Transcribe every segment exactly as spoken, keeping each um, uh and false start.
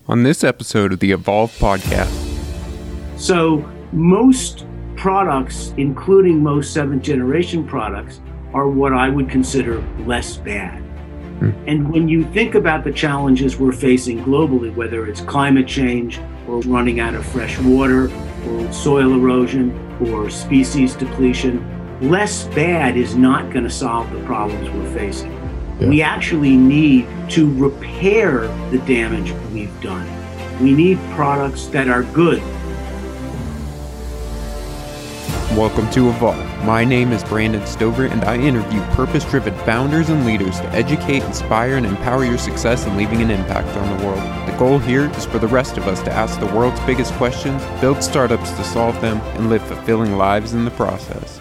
on this episode of the Evolve podcast. So most products, including most seventh generation products, are what I would consider less bad. Hmm. And when you think about the challenges we're facing globally, whether it's climate change or running out of fresh water or soil erosion or species depletion, less bad is not going to solve the problems we're facing. Yeah. We actually need to repair the damage we've done. We need products that are good. Welcome to Evolve. My name is Brandon Stover, and I interview purpose-driven founders and leaders to educate, inspire, and empower your success in leaving an impact on the world. The goal here is for the rest of us to ask the world's biggest questions, build startups to solve them, and live fulfilling lives in the process.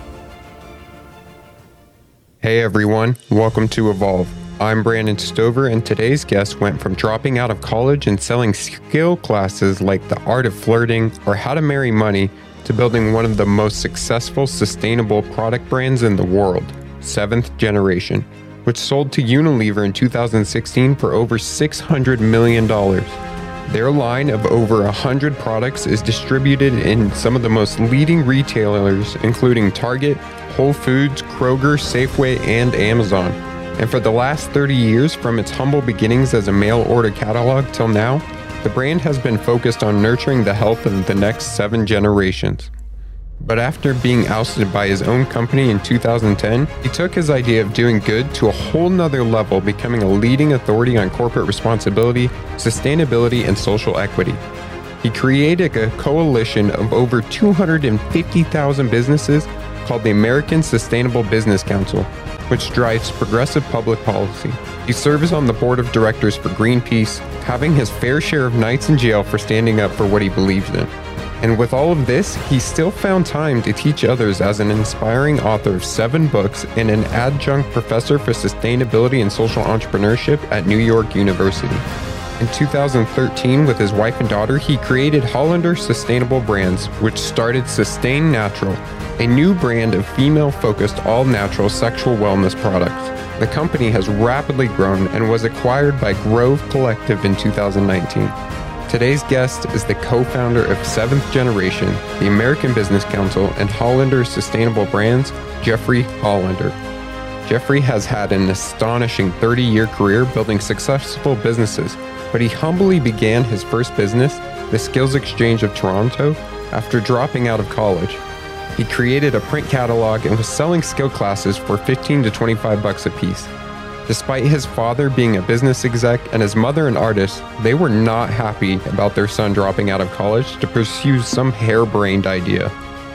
Hey everyone, welcome to Evolve. I'm Brandon Stover, and today's guest went from dropping out of college and selling skill classes like the art of flirting or how to marry money to building one of the most successful sustainable product brands in the world, Seventh Generation, which sold to Unilever in two thousand sixteen for over six hundred million dollars. Their line of over one hundred products is distributed in some of the most leading retailers, including Target, Whole Foods, Kroger, Safeway, and Amazon. And for the last thirty years, from its humble beginnings as a mail order catalog till now, the brand has been focused on nurturing the health of the next seven generations. But after being ousted by his own company in two thousand ten, he took his idea of doing good to a whole nother level, becoming a leading authority on corporate responsibility, sustainability, and social equity. He created a coalition of over two hundred fifty thousand businesses called the American Sustainable Business Council, which drives progressive public policy. He serves on the board of directors for Greenpeace, having his fair share of nights in jail for standing up for what he believed in. And with all of this, he still found time to teach others as an inspiring author of seven books and an adjunct professor for sustainability and social entrepreneurship at New York University. In two thousand thirteen, with his wife and daughter, he created Hollander Sustainable Brands, which started Sustain Natural, a new brand of female-focused all-natural sexual wellness products. The company has rapidly grown and was acquired by Grove Collective in two thousand nineteen. Today's guest is the co-founder of Seventh Generation, the American Business Council, and Hollander Sustainable Brands, Jeffrey Hollander. Jeffrey has had an astonishing thirty-year career building successful businesses, but he humbly began his first business, the Skills Exchange of Toronto, after dropping out of college. He created a print catalog and was selling skill classes for fifteen to twenty-five bucks a piece. Despite his father being a business exec and his mother an artist, they were not happy about their son dropping out of college to pursue some harebrained idea.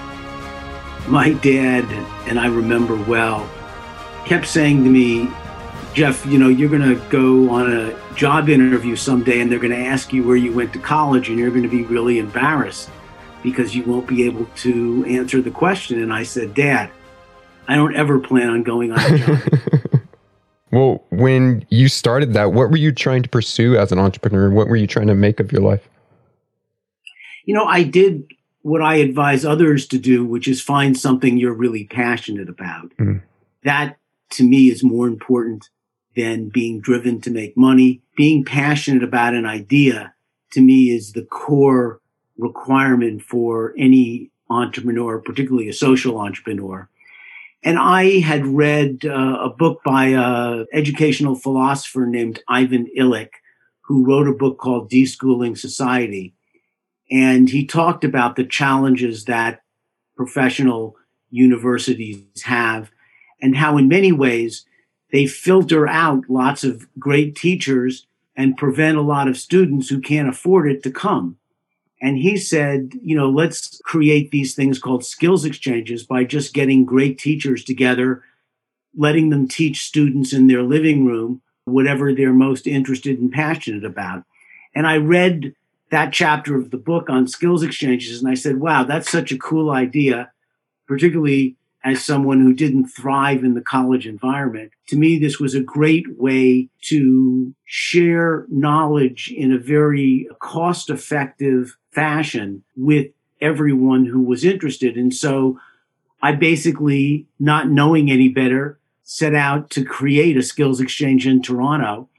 My dad, and I remember well, kept saying to me, Jeff, you know, you're going to go on a job interview someday and they're going to ask you where you went to college and you're going to be really embarrassed because you won't be able to answer the question. And I said, Dad, I don't ever plan on going on a job. Well, when you started that, what were you trying to pursue as an entrepreneur? What were you trying to make of your life? You know, I did what I advise others to do, which is find something you're really passionate about. Mm. That, to me, is more important than being driven to make money. Being passionate about an idea, to me, is the core requirement for any entrepreneur, particularly a social entrepreneur. And I had read uh, a book by an educational philosopher named Ivan Illich, who wrote a book called Deschooling Society. And he talked about the challenges that professional universities have and how in many ways they filter out lots of great teachers and prevent a lot of students who can't afford it to come. And he said, you know, let's create these things called skills exchanges by just getting great teachers together, letting them teach students in their living room whatever they're most interested and passionate about. And I read that chapter of the book on skills exchanges, and I said, wow, that's such a cool idea, particularly as someone who didn't thrive in the college environment. To me, this was a great way to share knowledge in a very cost-effective fashion with everyone who was interested. And so I basically, not knowing any better, set out to create a skills exchange in Toronto,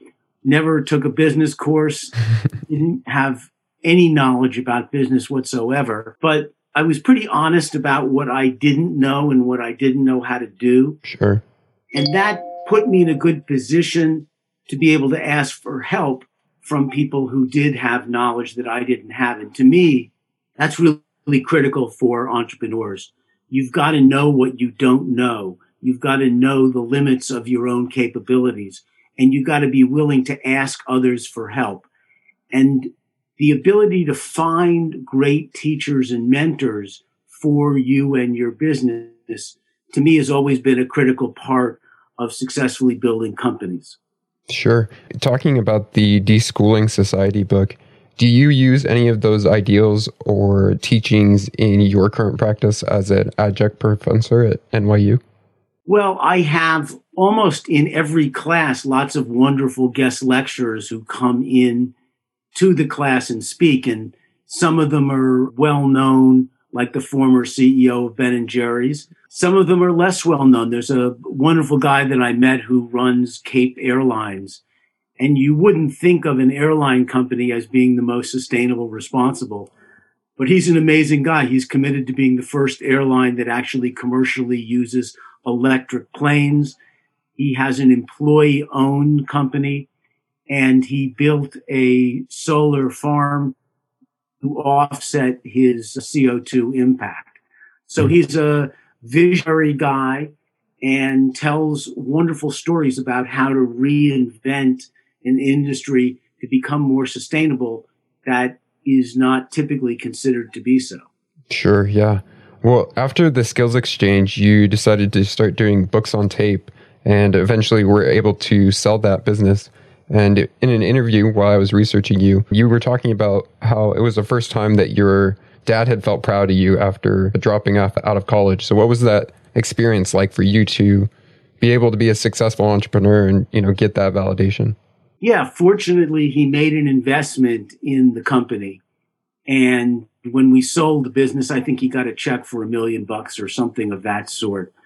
never took a business course, didn't have any knowledge about business whatsoever. But I was pretty honest about what I didn't know and what I didn't know how to do. Sure. And that put me in a good position to be able to ask for help from people who did have knowledge that I didn't have. And to me, that's really, really critical for entrepreneurs. You've got to know what you don't know. You've got to know the limits of your own capabilities. And you've got to be willing to ask others for help. And the ability to find great teachers and mentors for you and your business, to me, has always been a critical part of successfully building companies. Sure. Talking about the Deschooling Society book, do you use any of those ideals or teachings in your current practice as an adjunct professor at N Y U? Well, I have almost in every class lots of wonderful guest lecturers who come in to the class and speak. And some of them are well known, like the former C E O of Ben and Jerry's. Some of them are less well known. There's a wonderful guy that I met who runs Cape Airlines. And you wouldn't think of an airline company as being the most sustainable, responsible. But he's an amazing guy. He's committed to being the first airline that actually commercially uses electric planes. He has an employee-owned company, and he built a solar farm to offset his C O two impact. So he's a visionary guy and tells wonderful stories about how to reinvent an industry to become more sustainable that is not typically considered to be so. Sure, yeah. Well, after the Skills Exchange, you decided to start doing books on tape and eventually were able to sell that business. And in an interview while I was researching you, you were talking about how it was the first time that your dad had felt proud of you after dropping off out of college. So what was that experience like for you to be able to be a successful entrepreneur and, you know, get that validation? Yeah, fortunately, he made an investment in the company. And when we sold the business, I think he got a check for a million bucks or something of that sort.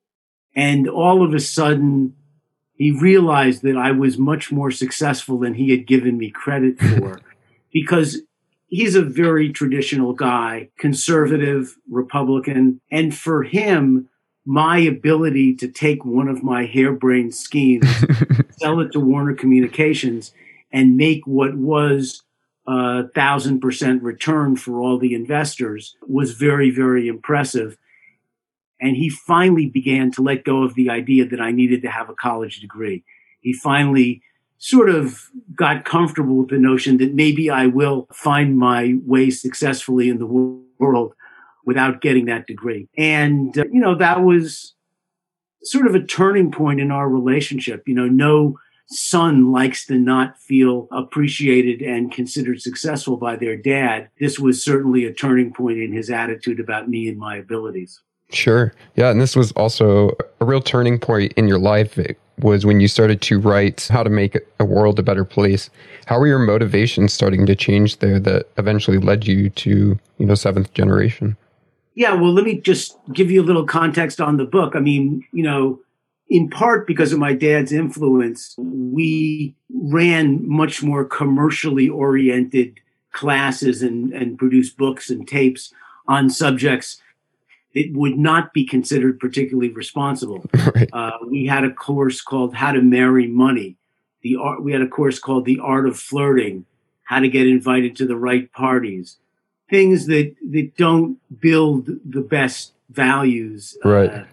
And all of a sudden, he realized that I was much more successful than he had given me credit for, because he's a very traditional guy, conservative, Republican. And for him, my ability to take one of my harebrained schemes, sell it to Warner Communications, and make what was a thousand percent return for all the investors was very, very impressive. And he finally began to let go of the idea that I needed to have a college degree. He finally sort of got comfortable with the notion that maybe I will find my way successfully in the world without getting that degree. And, uh, you know, that was sort of a turning point in our relationship. You know, no son likes to not feel appreciated and considered successful by their dad. This was certainly a turning point in his attitude about me and my abilities. Sure. Yeah. And this was also a real turning point in your life. It was when you started to write How to Make a World a Better Place. How were your motivations starting to change there that eventually led you to, you know, Seventh Generation? Yeah. Well, let me just give you a little context on the book. I mean, you know, in part because of my dad's influence, we ran much more commercially oriented classes and, and produced books and tapes on subjects that would not be considered particularly responsible. Right. Uh, we had a course called How to Marry Money. The art, we had a course called The Art of Flirting, How to Get Invited to the Right Parties. Things that, that don't build the best values. Right. Uh,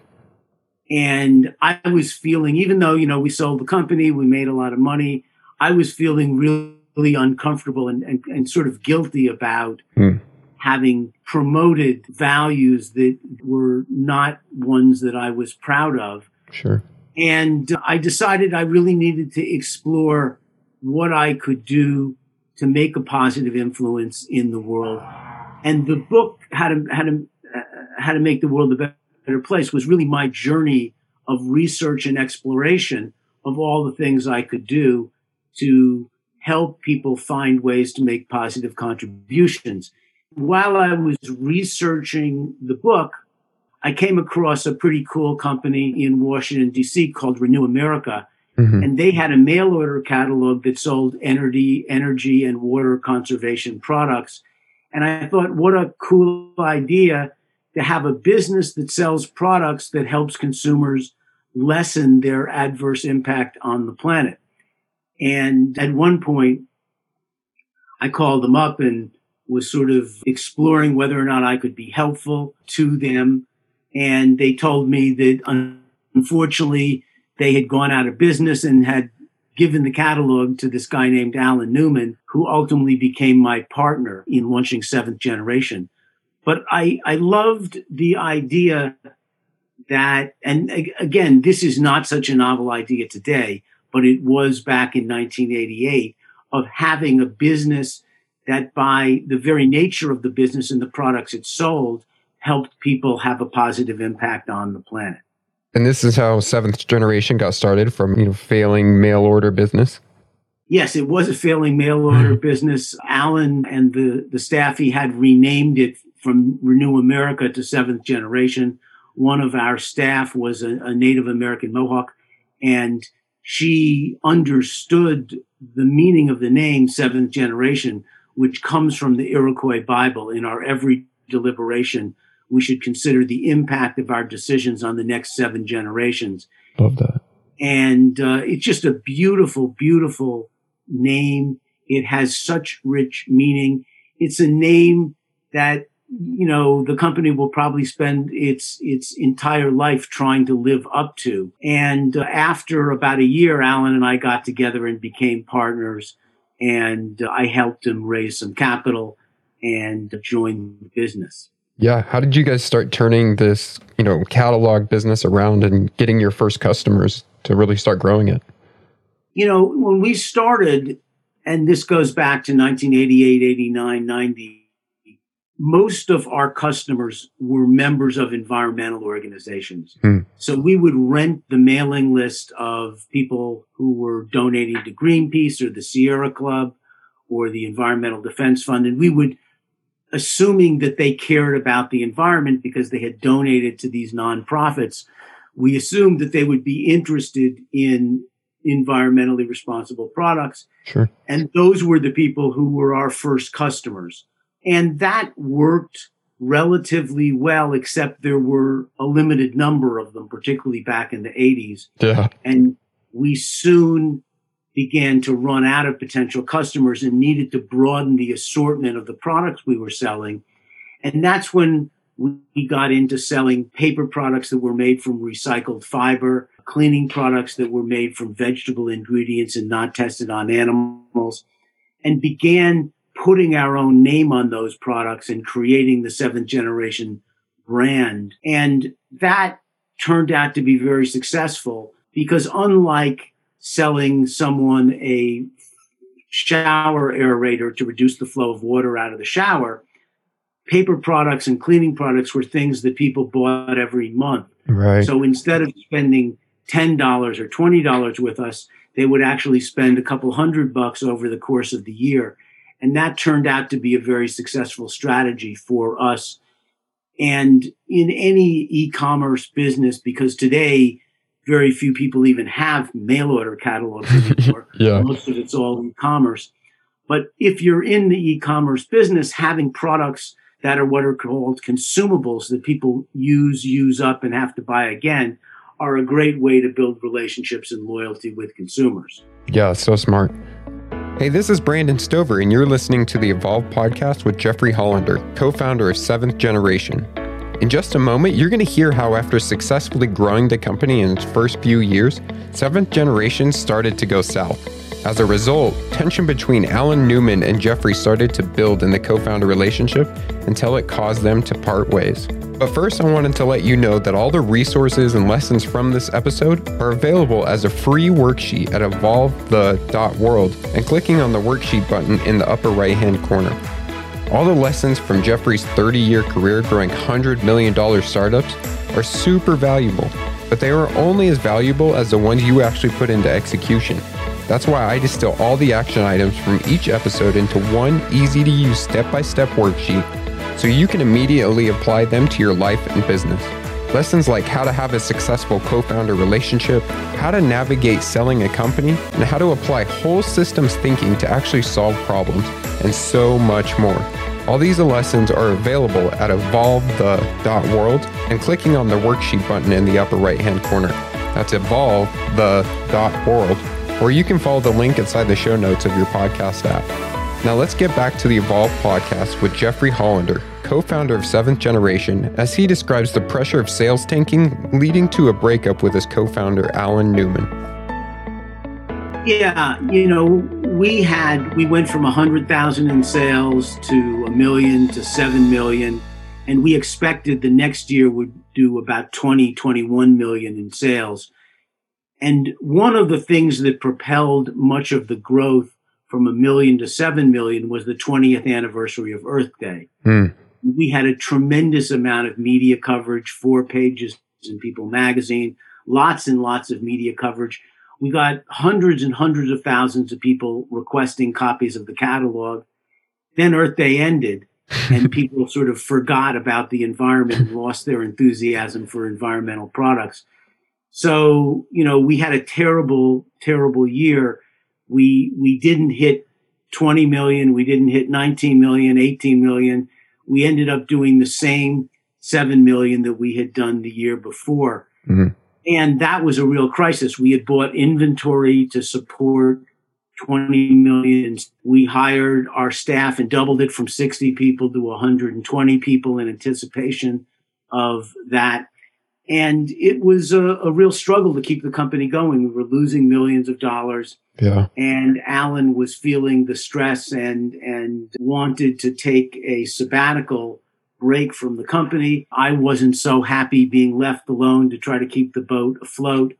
and I was feeling, even though, you know, we sold the company, we made a lot of money, I was feeling really, really uncomfortable and, and, and sort of guilty about hmm. having promoted values that were not ones that I was proud of. Sure. And I decided I really needed to explore what I could do to make a positive influence in the world. And the book, How to, how to, uh, how to Make the World a Better Place, was really my journey of research and exploration of all the things I could do to help people find ways to make positive contributions. While I was researching the book, I came across a pretty cool company in Washington, D C called Renew America. Mm-hmm. And they had a mail order catalog that sold energy, energy and water conservation products. And I thought, what a cool idea to have a business that sells products that helps consumers lessen their adverse impact on the planet. And at one point, I called them up and was sort of exploring whether or not I could be helpful to them. And they told me that unfortunately, they had gone out of business and had given the catalog to this guy named Alan Newman, who ultimately became my partner in launching Seventh Generation. But I, I loved the idea that, and again, this is not such a novel idea today, but it was back in nineteen eighty-eight, of having a business that by the very nature of the business and the products it sold, helped people have a positive impact on the planet. And this is how Seventh Generation got started, from, you know, failing mail order business? Yes, it was a failing mail order business. Alan and the, the staff, he had renamed it from Renew America to Seventh Generation. One of our staff was a, a Native American Mohawk, and she understood the meaning of the name Seventh Generation, which comes from the Iroquois Bible. In our every deliberation, we should consider the impact of our decisions on the next seven generations. Love that. And uh, it's just a beautiful, beautiful name. It has such rich meaning. It's a name that, you know, the company will probably spend its its entire life trying to live up to. And uh, after about a year, Alan and I got together and became partners. And uh, I helped him raise some capital and uh, join the business. Yeah. How did you guys start turning this, you know, catalog business around and getting your first customers to really start growing it? You know, when we started, and this goes back to nineteen eighty-eight, eighty-nine, ninety, most of our customers were members of environmental organizations. Hmm. So we would rent the mailing list of people who were donating to Greenpeace or the Sierra Club or the Environmental Defense Fund, and we would, assuming that they cared about the environment because they had donated to these nonprofits, we assumed that they would be interested in environmentally responsible products. Sure. And those were the people who were our first customers. And that worked relatively well, except there were a limited number of them, particularly back in the eighties. Yeah. And we soon began to run out of potential customers and needed to broaden the assortment of the products we were selling. And that's when we got into selling paper products that were made from recycled fiber, cleaning products that were made from vegetable ingredients and not tested on animals, and began putting our own name on those products and creating the Seventh Generation brand. And that turned out to be very successful because unlike selling someone a shower aerator to reduce the flow of water out of the shower, paper products and cleaning products were things that people bought every month. Right. So instead of spending ten dollars or twenty dollars with us, they would actually spend a couple hundred bucks over the course of the year. And that turned out to be a very successful strategy for us. And in any e-commerce business, because today, very few people even have mail order catalogs anymore. Yeah. Most of it's all e-commerce. But if you're in the e-commerce business, having products that are what are called consumables that people use, use up, and have to buy again are a great way to build relationships and loyalty with consumers. Yeah, so smart. Hey, this is Brandon Stover, and you're listening to the Evolve Podcast with Jeffrey Hollander, co-founder of Seventh Generation. In just a moment, you're going to hear how after successfully growing the company in its first few years, Seventh Generation started to go south. As a result, tension between Alan Newman and Jeffrey started to build in the co-founder relationship until it caused them to part ways. But first, I wanted to let you know that all the resources and lessons from this episode are available as a free worksheet at evolve the dot world and clicking on the worksheet button in the upper right-hand corner. All the lessons from Jeffrey's thirty-year career growing one hundred million dollars startups are super valuable, but they are only as valuable as the ones you actually put into execution. That's why I distill all the action items from each episode into one easy-to-use step-by-step worksheet so you can immediately apply them to your life and business. Lessons like how to have a successful co-founder relationship, how to navigate selling a company, and how to apply whole systems thinking to actually solve problems, and so much more. All these lessons are available at evolve the dot world and clicking on the worksheet button in the upper right-hand corner. That's evolve the dot world, or you can follow the link inside the show notes of your podcast app. Now let's get back to the Evolve podcast with Jeffrey Hollander, co-founder of Seventh Generation, as he describes the pressure of sales tanking leading to a breakup with his co-founder, Alan Newman. Yeah, you know, we had, we went from one hundred thousand in sales to a million to seven million, and we expected the next year would do about twenty, twenty-one million in sales. And one of the things that propelled much of the growth from a million to seven million was the twentieth anniversary of Earth Day. Mm. We had a tremendous amount of media coverage, four pages in People magazine, lots and lots of media coverage. We got hundreds and hundreds of thousands of people requesting copies of the catalog. Then Earth Day ended and people sort of forgot about the environment and lost their enthusiasm for environmental products. So, you know, we had a terrible, terrible year. We we didn't hit twenty million. We didn't hit nineteen million, eighteen million. We ended up doing the same seven million that we had done the year before. Mm-hmm. And that was a real crisis. We had bought inventory to support twenty million. We hired our staff and doubled it from sixty people to one hundred twenty people in anticipation of that. And it was a, a real struggle to keep the company going. We were losing millions of dollars. Yeah. And Alan was feeling the stress and, and wanted to take a sabbatical break from the company. I wasn't so happy being left alone to try to keep the boat afloat.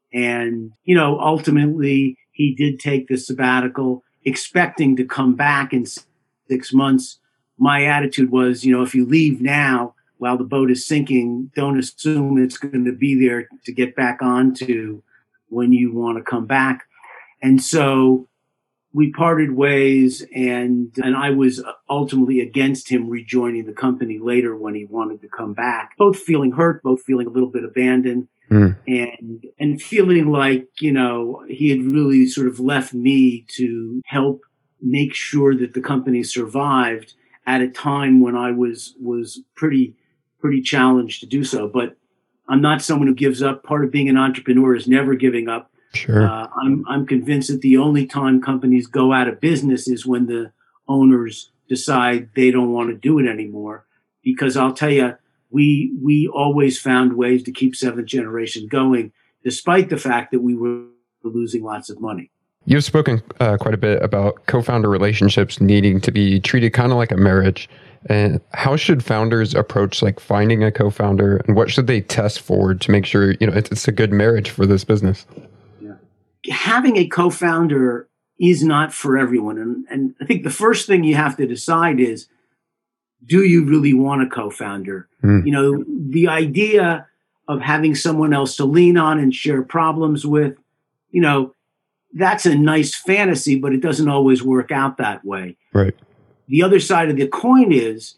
And, you know, ultimately he did take the sabbatical, expecting to come back in six months. My attitude was, you know, if you leave now, while the boat is sinking, don't assume it's going to be there to get back onto when you want to come back. And so we parted ways, and and I was ultimately against him rejoining the company later when he wanted to come back, both feeling hurt, both feeling a little bit abandoned, mm. and and feeling like, you know, he had really sort of left me to help make sure that the company survived at a time when I was was pretty pretty challenged to do so. But I'm not someone who gives up. Part of being an entrepreneur is never giving up. Sure. Uh, I'm I'm convinced that the only time companies go out of business is when the owners decide they don't want to do it anymore. Because I'll tell you, we we always found ways to keep Seventh Generation going, despite the fact that we were losing lots of money. You've spoken uh, quite a bit about co-founder relationships needing to be treated kind of like a marriage. And how should founders approach like finding a co-founder, and what should they test for to make sure, you know, it's, it's a good marriage for this business? Yeah. Having a co-founder is not for everyone. And, and I think the first thing you have to decide is, do you really want a co-founder? Mm. You know, the idea of having someone else to lean on and share problems with, you know, that's a nice fantasy, but it doesn't always work out that way. Right. The other side of the coin is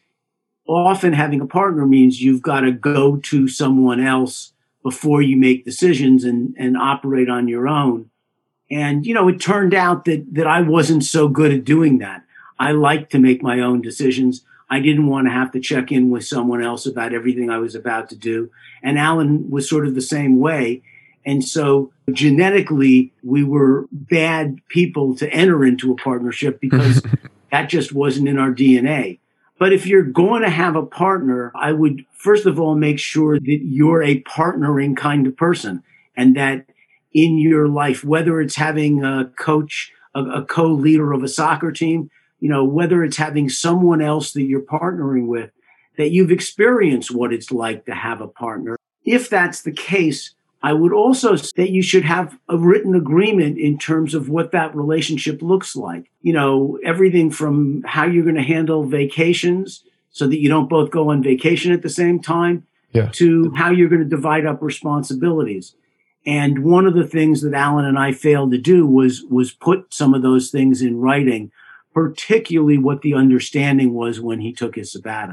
often having a partner means you've got to go to someone else before you make decisions and, and operate on your own. And, you know, it turned out that, that I wasn't so good at doing that. I like to make my own decisions. I didn't want to have to check in with someone else about everything I was about to do. And Alan was sort of the same way. And so genetically, we were bad people to enter into a partnership because that just wasn't in our D N A. But if you're going to have a partner, I would first of all make sure that you're a partnering kind of person, and that in your life, whether it's having a coach, a, a co-leader of a soccer team, you know, whether it's having someone else that you're partnering with, that you've experienced what it's like to have a partner. If that's the case, I would also say that you should have a written agreement in terms of what that relationship looks like. You know, everything from how you're going to handle vacations so that you don't both go on vacation at the same time, yeah, to how you're going to divide up responsibilities. And one of the things that Alan and I failed to do was, was put some of those things in writing, particularly what the understanding was when he took his sabbatical.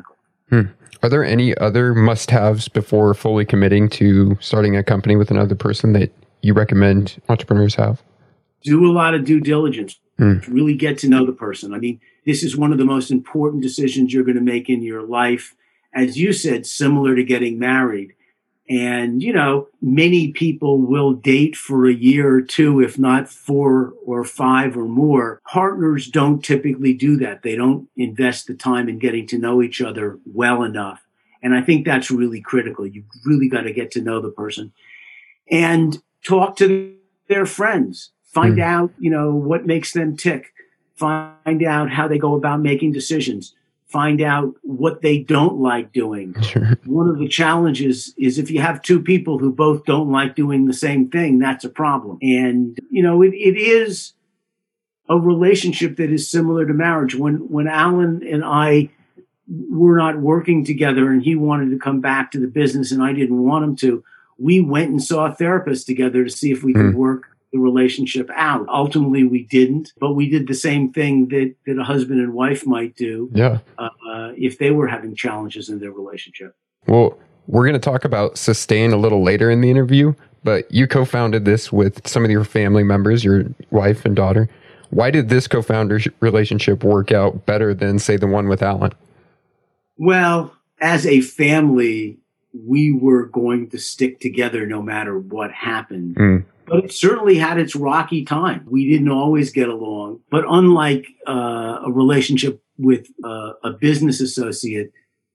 Hmm. Are there any other must-haves before fully committing to starting a company with another person that you recommend entrepreneurs have? Do a lot of due diligence. Hmm. Really get to know the person. I mean, this is one of the most important decisions you're going to make in your life. As you said, similar to getting married. And, you know, many people will date for a year or two, if not four or five or more. Partners don't typically do that. They don't invest the time in getting to know each other well enough. And I think that's really critical. You've really got to get to know the person and talk to their friends. Find mm. out, you know, what makes them tick. Find out how they go about making decisions. Find out what they don't like doing. Sure. One of the challenges is if you have two people who both don't like doing the same thing, that's a problem. And, you know, it, it is a relationship that is similar to marriage. When, when Alan and I were not working together and he wanted to come back to the business and I didn't want him to, we went and saw a therapist together to see if we could mm. work the relationship out. Ultimately, we didn't, but we did the same thing that, that a husband and wife might do yeah. uh, if they were having challenges in their relationship. Well, we're going to talk about Sustain a little later in the interview, but you co-founded this with some of your family members, your wife and daughter. Why did this co-founder relationship work out better than, say, the one with Alan? Well, as a family, we were going to stick together no matter what happened. Mm. But it certainly had its rocky time. We didn't always get along. But unlike uh, a relationship with uh, a business associate,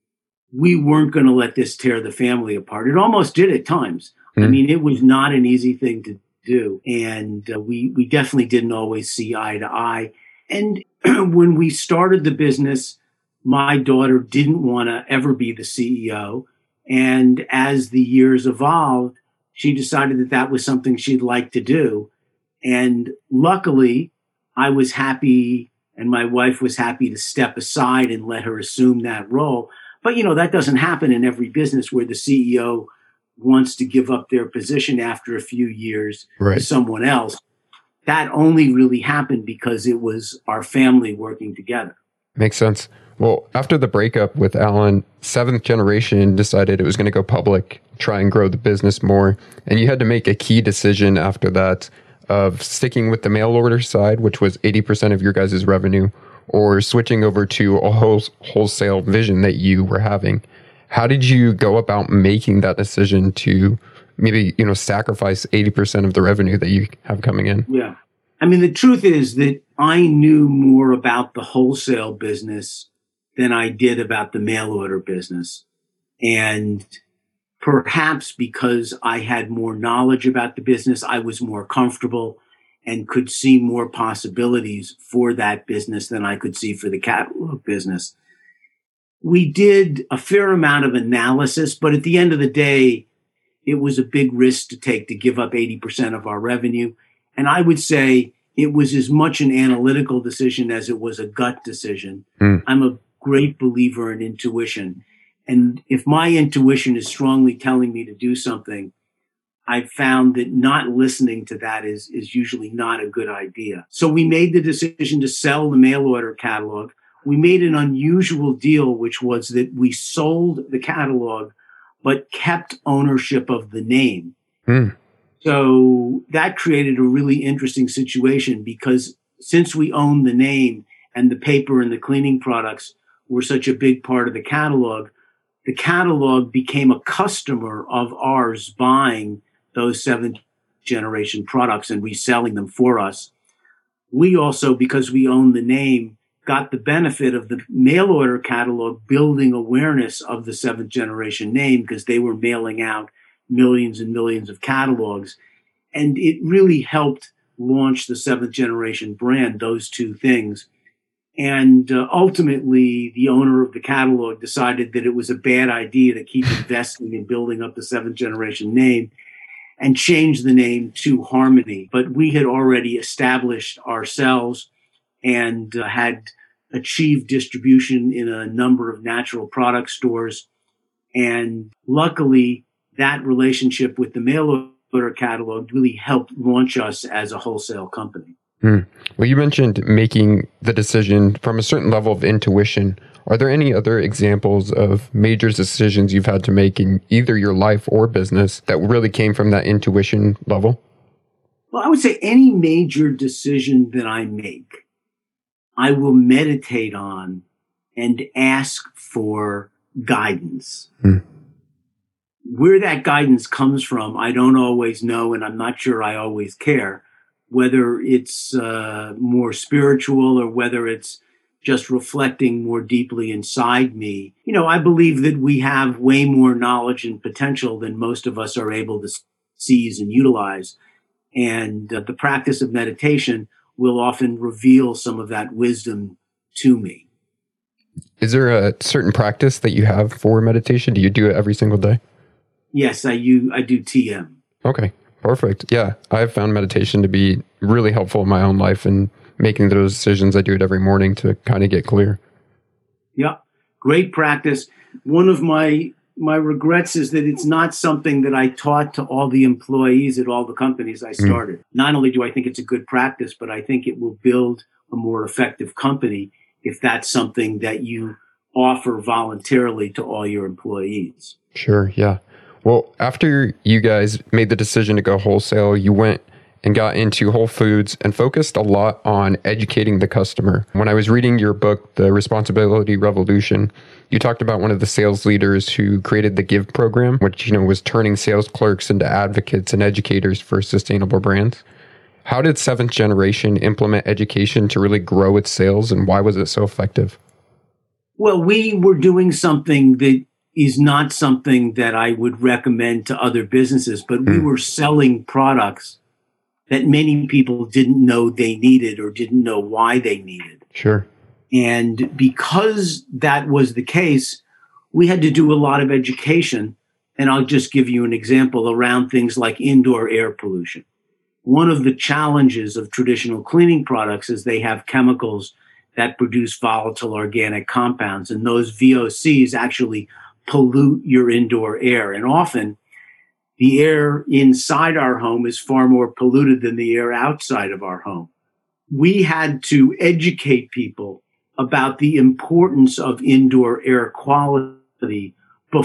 we weren't going to let this tear the family apart. It almost did at times. Mm. I mean, it was not an easy thing to do. And uh, we, we definitely didn't always see eye to eye. And when we started the business, my daughter didn't want to ever be the C E O. And as the years evolved, she decided that that was something she'd like to do. And luckily, I was happy and my wife was happy to step aside and let her assume that role. But, you know, that doesn't happen in every business where the C E O wants to give up their position after a few years right. to someone else. That only really happened because it was our family working together. Makes sense. Well, after the breakup with Alan, Seventh Generation decided it was going to go public, try and grow the business more. And you had to make a key decision after that of sticking with the mail order side, which was eighty percent of your guys' revenue, or switching over to a whole, wholesale vision that you were having. How did you go about making that decision to maybe, you know, sacrifice eighty percent of the revenue that you have coming in? Yeah. I mean, the truth is that I knew more about the wholesale business than I did about the mail order business. And perhaps because I had more knowledge about the business, I was more comfortable and could see more possibilities for that business than I could see for the catalog business. We did a fair amount of analysis, but at the end of the day, it was a big risk to take to give up eighty percent of our revenue. And I would say it was as much an analytical decision as it was a gut decision. Mm. I'm a great believer in intuition. And if my intuition is strongly telling me to do something, I've found that not listening to that is, is usually not a good idea. So we made the decision to sell the mail order catalog. We made an unusual deal, which was that we sold the catalog, but kept ownership of the name. Mm. So that created a really interesting situation because since we owned the name and the paper and the cleaning products were such a big part of the catalog, the catalog became a customer of ours buying those seventh generation products and reselling them for us. We also, because we own the name, got the benefit of the mail order catalog building awareness of the seventh generation name because they were mailing out millions and millions of catalogs. And it really helped launch the seventh generation brand, those two things. And uh, ultimately, the owner of the catalog decided that it was a bad idea to keep investing in building up the seventh generation name and changed the name to Harmony. But we had already established ourselves and uh, had achieved distribution in a number of natural product stores. And luckily, that relationship with the mail order catalog really helped launch us as a wholesale company. Mm. Well, you mentioned making the decision from a certain level of intuition. Are there any other examples of major decisions you've had to make in either your life or business that really came from that intuition level? Well, I would say any major decision that I make, I will meditate on and ask for guidance. Hmm. Where that guidance comes from, I don't always know, and I'm not sure I always care, whether it's uh, more spiritual or whether it's just reflecting more deeply inside me. You know, I believe that we have way more knowledge and potential than most of us are able to seize and utilize. And uh, the practice of meditation will often reveal some of that wisdom to me. Is there a certain practice that you have for meditation? Do you do it every single day? Yes, I, you, I do T M. Okay, perfect. Yeah, I've found meditation to be really helpful in my own life and making those decisions. I do it every morning to kind of get clear. Yeah, great practice. One of my my regrets is that it's not something that I taught to all the employees at all the companies I started. Mm. Not only do I think it's a good practice, but I think it will build a more effective company if that's something that you offer voluntarily to all your employees. Sure, yeah. Well, after you guys made the decision to go wholesale, you went and got into Whole Foods and focused a lot on educating the customer. When I was reading your book, The Responsibility Revolution, you talked about one of the sales leaders who created the GIVE program, which, you know, was turning sales clerks into advocates and educators for sustainable brands. How did Seventh Generation implement education to really grow its sales, and why was it so effective? Well, we were doing something that is not something that I would recommend to other businesses, but we mm. were selling products that many people didn't know they needed or didn't know why they needed. Sure. And because that was the case, we had to do a lot of education. And I'll just give you an example around things like indoor air pollution. One of the challenges of traditional cleaning products is they have chemicals that produce volatile organic compounds, and those V O Cs actually pollute your indoor air. And often the air inside our home is far more polluted than the air outside of our home. We had to educate people about the importance of indoor air quality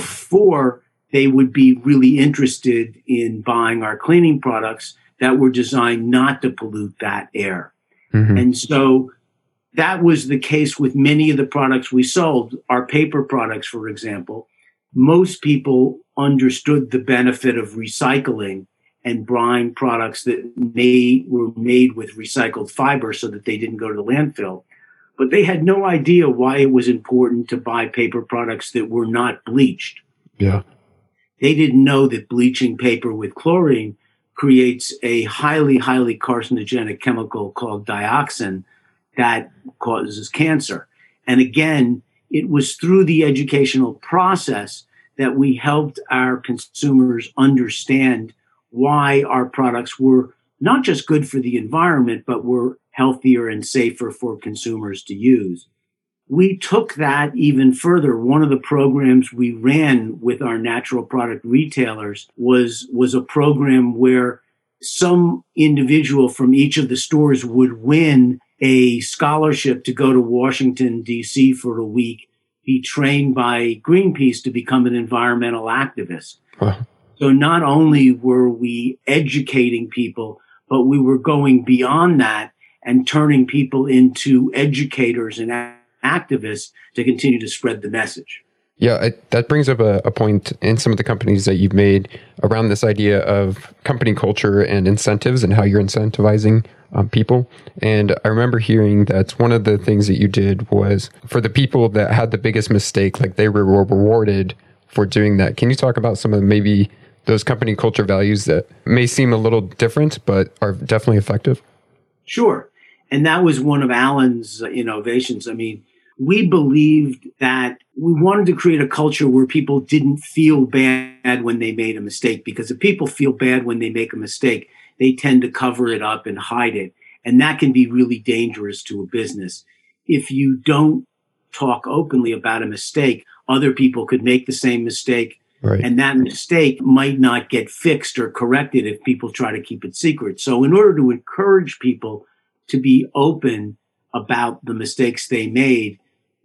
before they would be really interested in buying our cleaning products that were designed not to pollute that air. Mm-hmm. And so that was the case with many of the products we sold. Our paper products, for example, most people understood the benefit of recycling and buying products that made, were made with recycled fiber so that they didn't go to the landfill. But they had no idea why it was important to buy paper products that were not bleached. Yeah. They didn't know that bleaching paper with chlorine creates a highly, highly carcinogenic chemical called dioxin that causes cancer. And again, it was through the educational process that we helped our consumers understand why our products were not just good for the environment, but were healthier and safer for consumers to use. We took that even further. One of the programs we ran with our natural product retailers was, was a program where some individual from each of the stores would win a scholarship to go to Washington, D C for a week, be trained by Greenpeace to become an environmental activist. Huh. So not only were we educating people, but we were going beyond that and turning people into educators and activists to continue to spread the message. Yeah, I, that brings up a, a point in some of the companies that you've made around this idea of company culture and incentives and how you're incentivizing um, people. And I remember hearing that one of the things that you did was for the people that had the biggest mistake, like they were rewarded for doing that. Can you talk about some of maybe those company culture values that may seem a little different, but are definitely effective? Sure. And that was one of Alan's innovations. I mean, we believed that we wanted to create a culture where people didn't feel bad when they made a mistake, because if people feel bad when they make a mistake, they tend to cover it up and hide it. And that can be really dangerous to a business. If you don't talk openly about a mistake, other people could make the same mistake. Right. And that mistake might not get fixed or corrected if people try to keep it secret. So in order to encourage people to be open about the mistakes they made,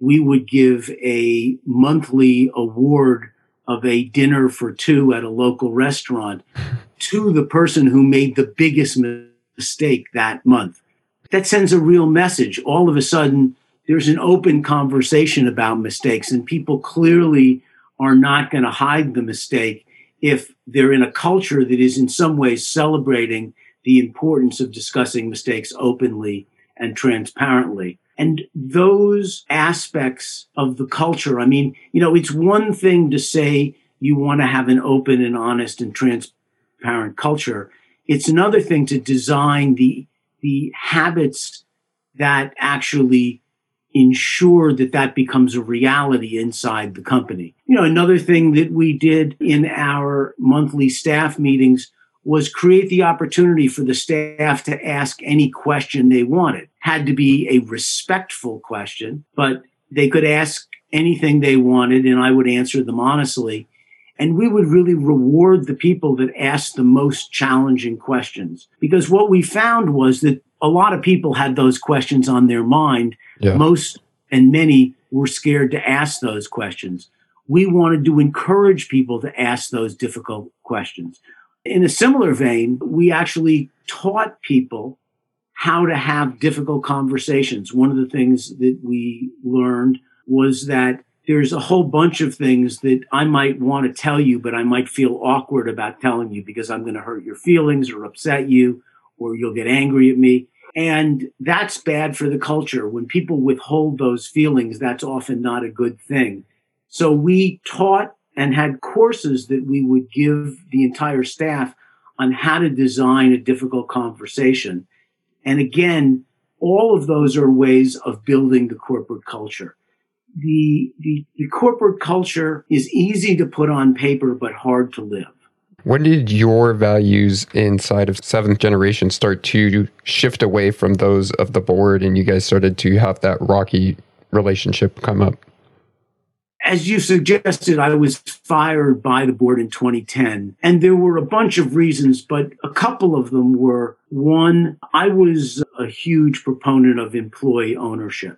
we would give a monthly award of a dinner for two at a local restaurant to the person who made the biggest mistake that month. That sends a real message. All of a sudden, there's an open conversation about mistakes, and people clearly are not going to hide the mistake if they're in a culture that is in some ways celebrating the importance of discussing mistakes openly and transparently. And those aspects of the culture, I mean, you know, it's one thing to say you want to have an open and honest and transparent culture. It's another thing to design the, the habits that actually ensure that that becomes a reality inside the company. You know, another thing that we did in our monthly staff meetings was create the opportunity for the staff to ask any question they wanted. Had to be a respectful question, but they could ask anything they wanted and I would answer them honestly. And we would really reward the people that asked the most challenging questions. Because what we found was that a lot of people had those questions on their mind. Yeah. Most and many were scared to ask those questions. We wanted to encourage people to ask those difficult questions. In a similar vein, we actually taught people how to have difficult conversations. One of the things that we learned was that there's a whole bunch of things that I might want to tell you, but I might feel awkward about telling you because I'm going to hurt your feelings or upset you, or you'll get angry at me. And that's bad for the culture. When people withhold those feelings, that's often not a good thing. So we taught and had courses that we would give the entire staff on how to design a difficult conversation. And again, all of those are ways of building the corporate culture. The, the, the corporate culture is easy to put on paper, but hard to live. When did your values inside of Seventh Generation start to shift away from those of the board and you guys started to have that rocky relationship come up? As you suggested, I was fired by the board in twenty ten, and there were a bunch of reasons, but a couple of them were, one, I was a huge proponent of employee ownership.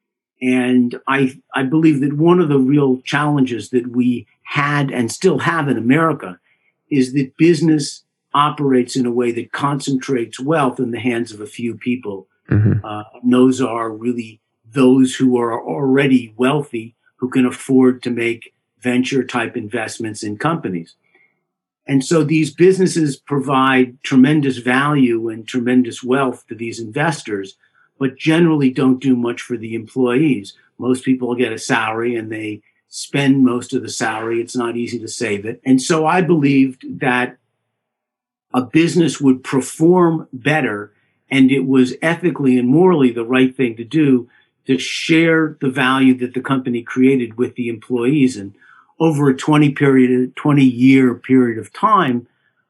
And I, I believe that one of the real challenges that we had and still have in America is that business operates in a way that concentrates wealth in the hands of a few people. Mm-hmm. Uh, and those are really those who are already wealthy, who can afford to make venture type investments in companies. And so these businesses provide tremendous value and tremendous wealth to these investors, but generally don't do much for the employees. Most people get a salary and they spend most of the salary. It's not easy to save it. And so I believed that a business would perform better and it was ethically and morally the right thing to do to share the value that the company created with the employees. And over a twenty period, twenty year period of time,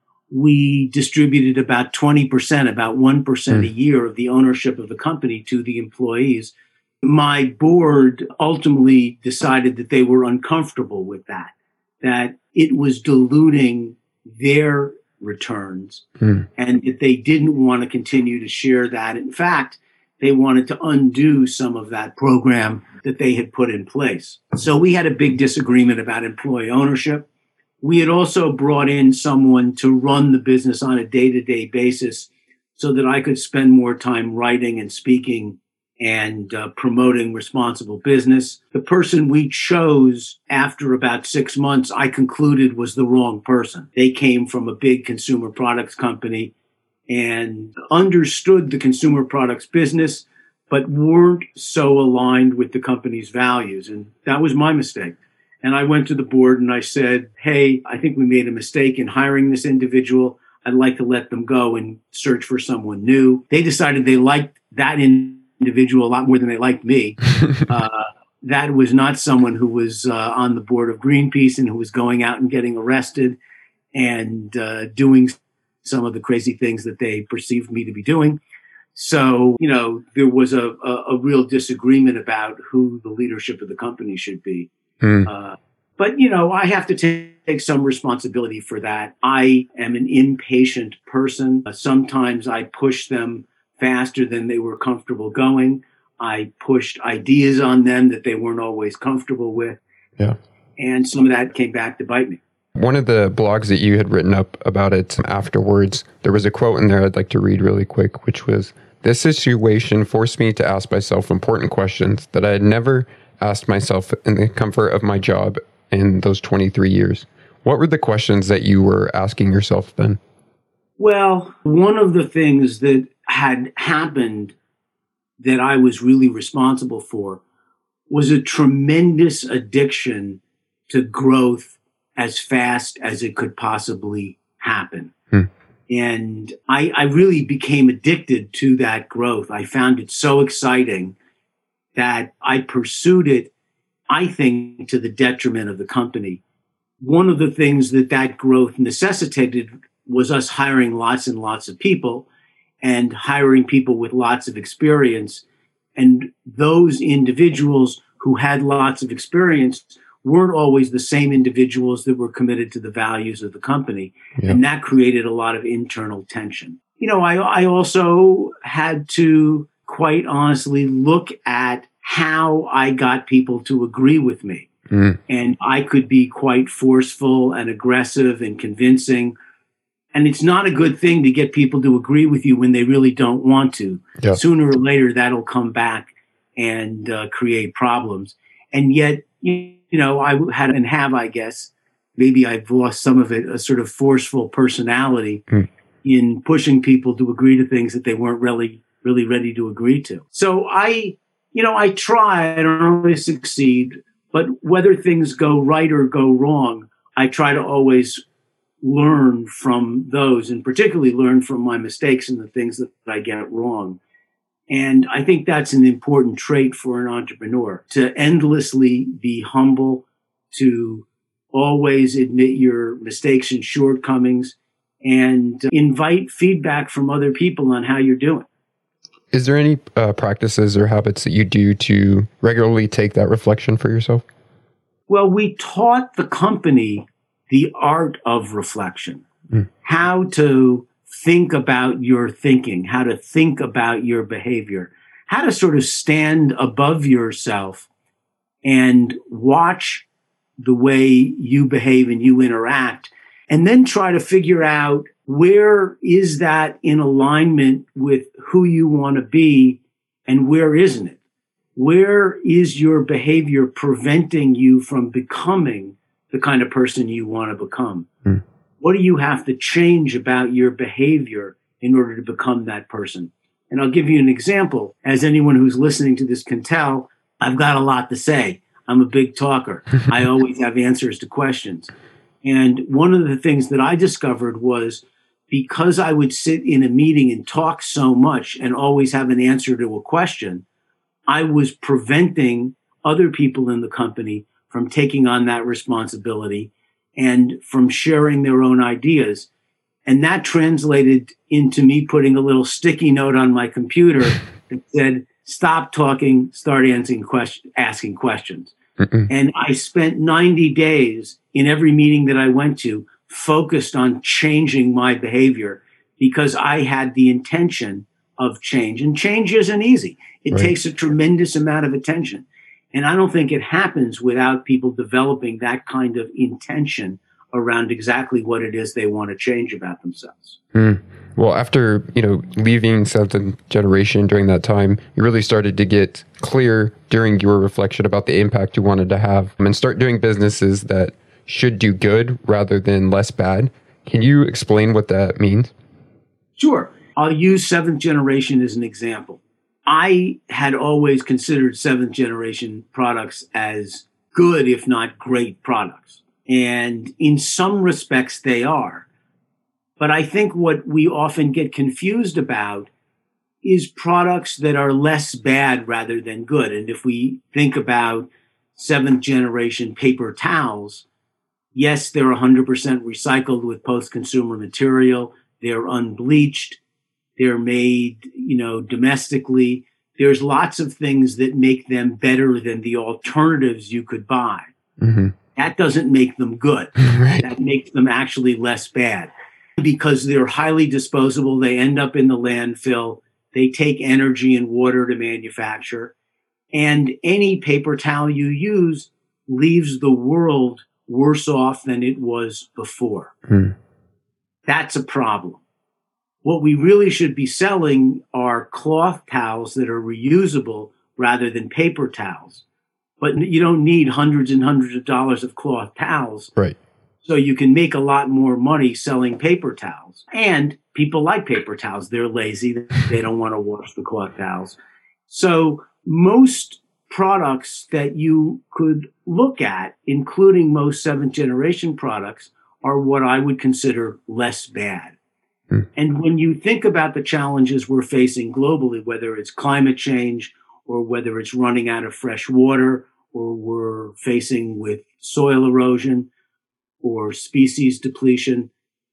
we distributed about twenty percent, about one percent mm. a year of the ownership of the company to the employees. My board ultimately decided that they were uncomfortable with that, that it was diluting their returns mm. and that they didn't want to continue to share that. In fact, they wanted to undo some of that program that they had put in place. So we had a big disagreement about employee ownership. We had also brought in someone to run the business on a day-to-day basis so that I could spend more time writing and speaking and uh, promoting responsible business. The person we chose after about six months, I concluded was the wrong person. They came from a big consumer products company and understood the consumer products business, but weren't so aligned with the company's values. And that was my mistake. And I went to the board and I said, hey, I think we made a mistake in hiring this individual. I'd like to let them go and search for someone new. They decided they liked that individual a lot more than they liked me. uh, that was not someone who was uh, on the board of Greenpeace and who was going out and getting arrested and uh, doing some of the crazy things that they perceived me to be doing. So, you know, there was a, a, a real disagreement about who the leadership of the company should be. Hmm. Uh, but, you know, I have to take, take some responsibility for that. I am an impatient person. Uh, sometimes I push them faster than they were comfortable going. I pushed ideas on them that they weren't always comfortable with. Yeah. And some of that came back to bite me. One of the blogs that you had written up about it afterwards, there was a quote in there I'd like to read really quick, which was, "This situation forced me to ask myself important questions that I had never asked myself in the comfort of my job in those twenty-three years." What were the questions that you were asking yourself then? Well, one of the things that had happened that I was really responsible for was a tremendous addiction to growth as fast as it could possibly happen. Hmm. And I, I really became addicted to that growth. I found it so exciting that I pursued it, I think, to the detriment of the company. One of the things that that growth necessitated was us hiring lots and lots of people and hiring people with lots of experience. And those individuals who had lots of experience weren't always the same individuals that were committed to the values of the company. Yeah. And that created a lot of internal tension. You know, I, I also had to quite honestly look at how I got people to agree with me. Mm. And I could be quite forceful and aggressive and convincing. And it's not a good thing to get people to agree with you when they really don't want to. Yeah. Sooner or later, that'll come back and uh, create problems. And yet, you know, I had and have, I guess, maybe I've lost some of it, a sort of forceful personality mm. in pushing people to agree to things that they weren't really, really ready to agree to. So I, you know, I try, I don't always succeed, but whether things go right or go wrong, I try to always learn from those, and particularly learn from my mistakes and the things that I get wrong. And I think that's an important trait for an entrepreneur, to endlessly be humble, to always admit your mistakes and shortcomings, and invite feedback from other people on how you're doing. Is there any uh, practices or habits that you do to regularly take that reflection for yourself? Well, we taught the company the art of reflection, mm. how to think about your thinking, how to think about your behavior, how to sort of stand above yourself and watch the way you behave and you interact, and then try to figure out where is that in alignment with who you want to be and where isn't it? Where is your behavior preventing you from becoming the kind of person you want to become? Mm. What do you have to change about your behavior in order to become that person? And I'll give you an example. As anyone who's listening to this can tell, I've got a lot to say. I'm a big talker. I always have answers to questions. And one of the things that I discovered was, because I would sit in a meeting and talk so much and always have an answer to a question, I was preventing other people in the company from taking on that responsibility and from sharing their own ideas. And that translated into me putting a little sticky note on my computer that said, "Stop talking, start answering question, asking questions." Mm-mm. And I spent ninety days in every meeting that I went to focused on changing my behavior, because I had the intention of change. And change isn't easy. It right. takes a tremendous amount of attention. And I don't think it happens without people developing that kind of intention around exactly what it is they want to change about themselves. Mm. Well, after, you know, leaving Seventh Generation during that time, you really started to get clear during your reflection about the impact you wanted to have and start doing businesses that should do good rather than less bad. Can you explain what that means? Sure. I'll use Seventh Generation as an example. I had always considered Seventh Generation products as good, if not great products. And in some respects, they are. But I think what we often get confused about is products that are less bad rather than good. And if we think about Seventh Generation paper towels, yes, they're one hundred percent recycled with post-consumer material. They're unbleached. They're made, you know, domestically. There's lots of things that make them better than the alternatives you could buy. Mm-hmm. That doesn't make them good. Right. That makes them actually less bad. Because they're highly disposable, they end up in the landfill. They take energy and water to manufacture. And any paper towel you use leaves the world worse off than it was before. Hmm. That's a problem. What we really should be selling are cloth towels that are reusable rather than paper towels. But you don't need hundreds and hundreds of dollars of cloth towels. Right. So you can make a lot more money selling paper towels. And people like paper towels. They're lazy. They don't want to wash the cloth towels. So most products that you could look at, including most seventh generation products, are what I would consider less bad. Hmm. And when you think about the challenges we're facing globally, whether it's climate change or whether it's running out of fresh water or we're facing with soil erosion or species depletion,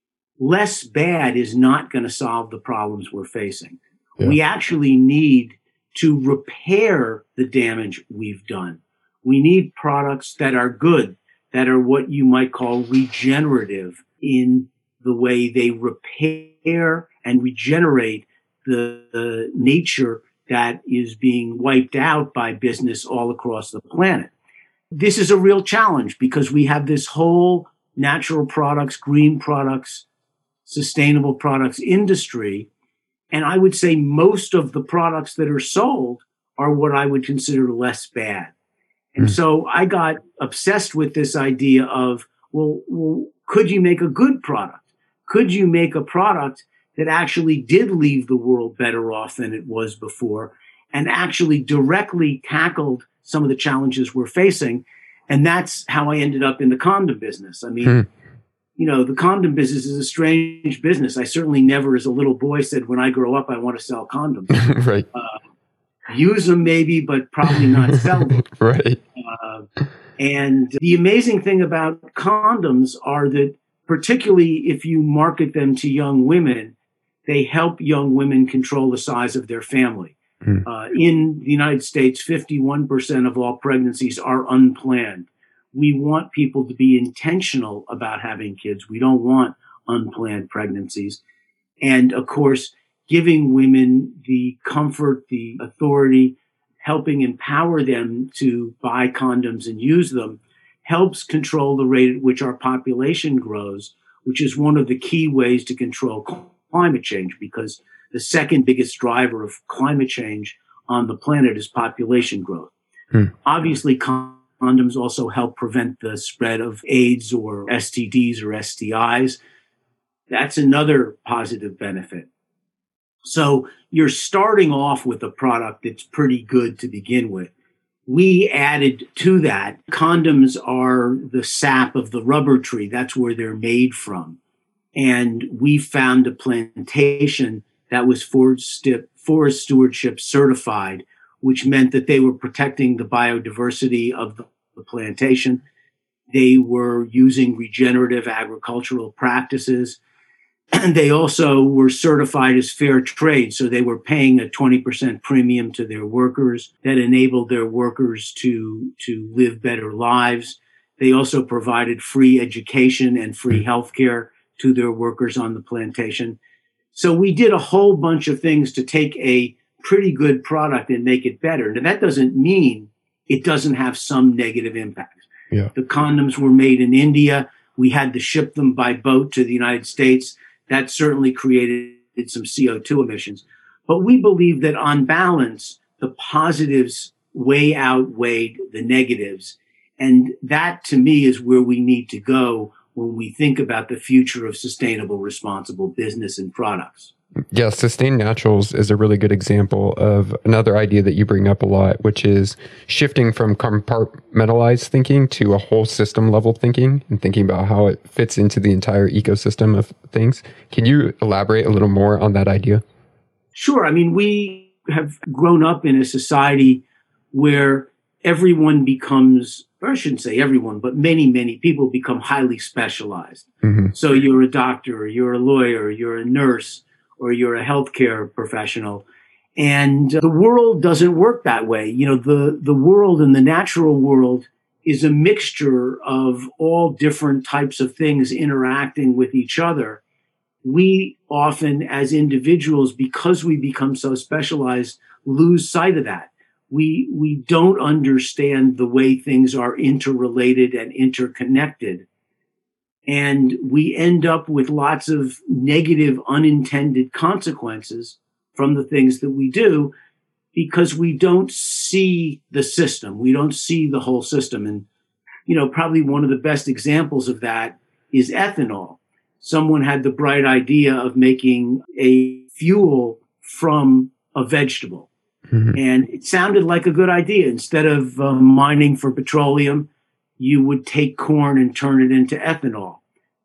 less bad is not going to solve the problems we're facing. Yeah. We actually need to repair the damage we've done. We need products that are good, that are what you might call regenerative in the way they repair and regenerate the, the nature that is being wiped out by business all across the planet. This is a real challenge because we have this whole natural products, green products, sustainable products industry. And I would say most of the products that are sold are what I would consider less bad. And mm. so I got obsessed with this idea of, well, well, could you make a good product? Could you make a product that actually did leave the world better off than it was before and actually directly tackled some of the challenges we're facing? And that's how I ended up in the condom business. I mean, mm. you know, the condom business is a strange business. I certainly never, as a little boy, said, when I grow up, I want to sell condoms. Right. Uh, use them maybe, but probably not sell them. Right. Uh, and the amazing thing about condoms are that, particularly if you market them to young women, they help young women control the size of their family. Mm. Uh, in the United States, fifty-one percent of all pregnancies are unplanned. We want people to be intentional about having kids. We don't want unplanned pregnancies. And of course, giving women the comfort, the authority, helping empower them to buy condoms and use them helps control the rate at which our population grows, which is one of the key ways to control climate change, because the second biggest driver of climate change on the planet is population growth. Hmm. Obviously, condoms also help prevent the spread of AIDS or S T Ds or S T Is. That's another positive benefit. So you're starting off with a product that's pretty good to begin with. We added to that, condoms are the sap of the rubber tree. That's where they're made from. And we found a plantation that was forest stewardship certified, which meant that they were protecting the biodiversity of the, the plantation. They were using regenerative agricultural practices. And they also were certified as fair trade. So they were paying a twenty percent premium to their workers that enabled their workers to, to live better lives. They also provided free education and free healthcare to their workers on the plantation. So we did a whole bunch of things to take a pretty good product and make it better. Now, that doesn't mean it doesn't have some negative impacts. Yeah. The condoms were made in India. We had to ship them by boat to the United States. That certainly created some C O two emissions. But we believe that on balance, the positives way outweighed the negatives. And that, to me, is where we need to go when we think about the future of sustainable, responsible business and products. Yeah, Sustain Naturals is a really good example of another idea that you bring up a lot, which is shifting from compartmentalized thinking to a whole system level thinking and thinking about how it fits into the entire ecosystem of things. Can you elaborate a little more on that idea? Sure. I mean, we have grown up in a society where everyone becomes, or I shouldn't say everyone, but many, many people become highly specialized. Mm-hmm. So you're a doctor, you're a lawyer, you're a nurse, or you're a healthcare professional. And the world doesn't work that way. You know, the, the world and the natural world is a mixture of all different types of things interacting with each other. we often, as individuals, because we become so specialized, lose sight of that. We, we don't understand the way things are interrelated and interconnected. And we end up with lots of negative, unintended consequences from the things that we do because we don't see the system. We don't see the whole system. And, you know, probably one of the best examples of that is ethanol. Someone had the bright idea of making a fuel from a vegetable. Mm-hmm. And it sounded like a good idea. Instead of uh, mining for petroleum, you would take corn and turn it into ethanol.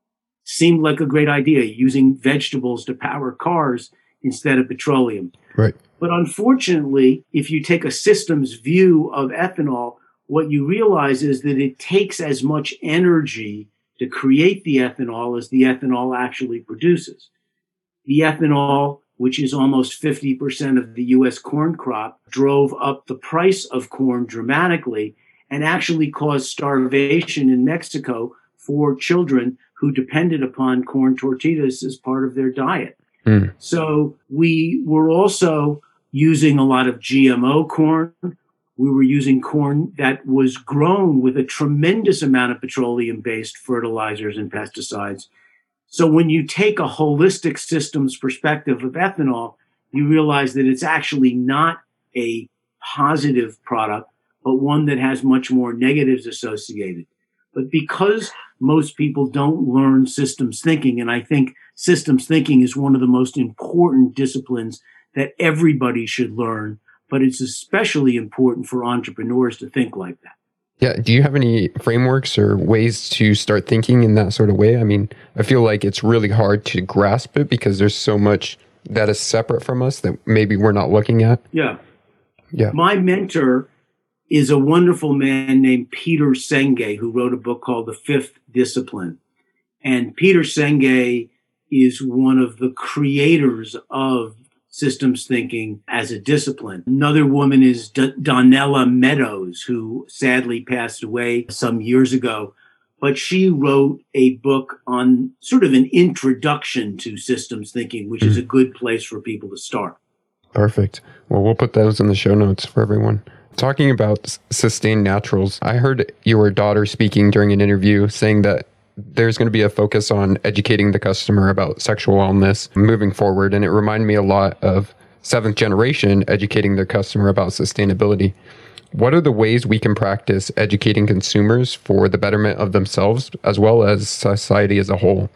Seemed like a great idea, using vegetables to power cars instead of petroleum. Right. But unfortunately, if you take a systems view of ethanol, what you realize is that it takes as much energy to create the ethanol as the ethanol actually produces. The ethanol, which is almost fifty percent of the U S corn crop, drove up the price of corn dramatically and actually caused starvation in Mexico for children who depended upon corn tortillas as part of their diet. Mm. So we were also using a lot of G M O corn. We were using corn that was grown with a tremendous amount of petroleum-based fertilizers and pesticides. So when you take a holistic systems perspective of ethanol, you realize that it's actually not a positive product, but one that has much more negatives associated. But because most people don't learn systems thinking, and I think systems thinking is one of the most important disciplines that everybody should learn, but it's especially important for entrepreneurs to think like that. Yeah. Do you have any frameworks or ways to start thinking in that sort of way? I mean, I feel like it's really hard to grasp it because there's so much that is separate from us that maybe we're not looking at. Yeah. Yeah. My mentor is a wonderful man named Peter Senge, who wrote a book called The Fifth Discipline. And Peter Senge is one of the creators of systems thinking as a discipline. Another woman is D- Donella Meadows, who sadly passed away some years ago. But she wrote a book on sort of an introduction to systems thinking, which mm. is a good place for people to start. Perfect. Well, we'll put those in the show notes for everyone. Talking about sustained naturals, I heard your daughter speaking during an interview saying that there's going to be a focus on educating the customer about sexual wellness moving forward. And it reminded me a lot of seventh generation educating their customer about sustainability. What are the ways we can practice educating consumers for the betterment of themselves as well as society as a whole?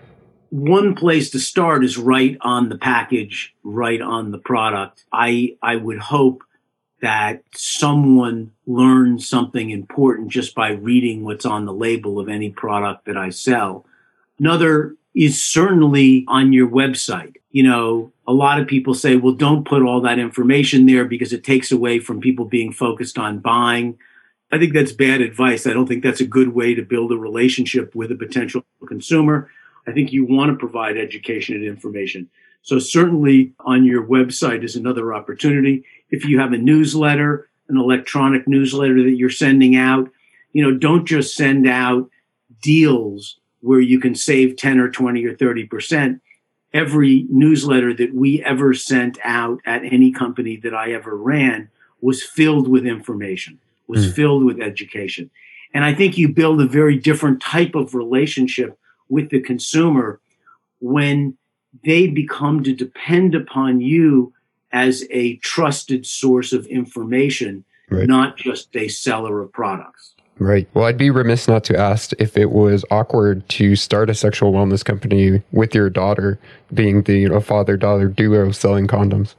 One place to start is right on the package, right on the product. I, I would hope that someone learns something important just by reading what's on the label of any product that I sell. Another is certainly on your website. You know, a lot of people say, well, don't put all that information there because it takes away from people being focused on buying. I think that's bad advice. I don't think that's a good way to build a relationship with a potential consumer. I think you want to provide education and information. So certainly on your website is another opportunity. If you have a newsletter, an electronic newsletter that you're sending out, you know, don't just send out deals where you can save ten or twenty or thirty percent. Every newsletter that we ever sent out at any company that I ever ran was filled with information, was mm. filled with education. And I think you build a very different type of relationship with the consumer when they become to depend upon you as a trusted source of information, right, not just a seller of products. Right. Well, I'd be remiss not to ask if it was awkward to start a sexual wellness company with your daughter being the, you know, father-daughter duo selling condoms.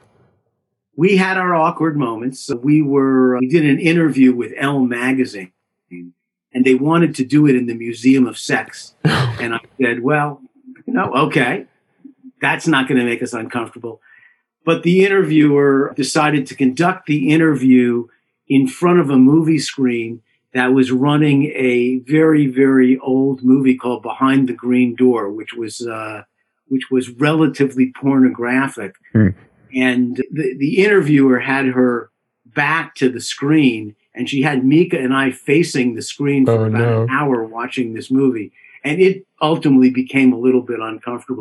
We had our awkward moments. We were, we did an interview with Elle magazine, and they wanted to do it in the Museum of Sex. And I said, well, no, okay, that's not going to make us uncomfortable. But the interviewer decided to conduct the interview in front of a movie screen that was running a very, very old movie called Behind the Green Door, which was uh, which was relatively pornographic. Mm. And the, the interviewer had her back to the screen, and she had Mika and I facing the screen for oh, about no. an hour watching this movie. And it ultimately became a little bit uncomfortable.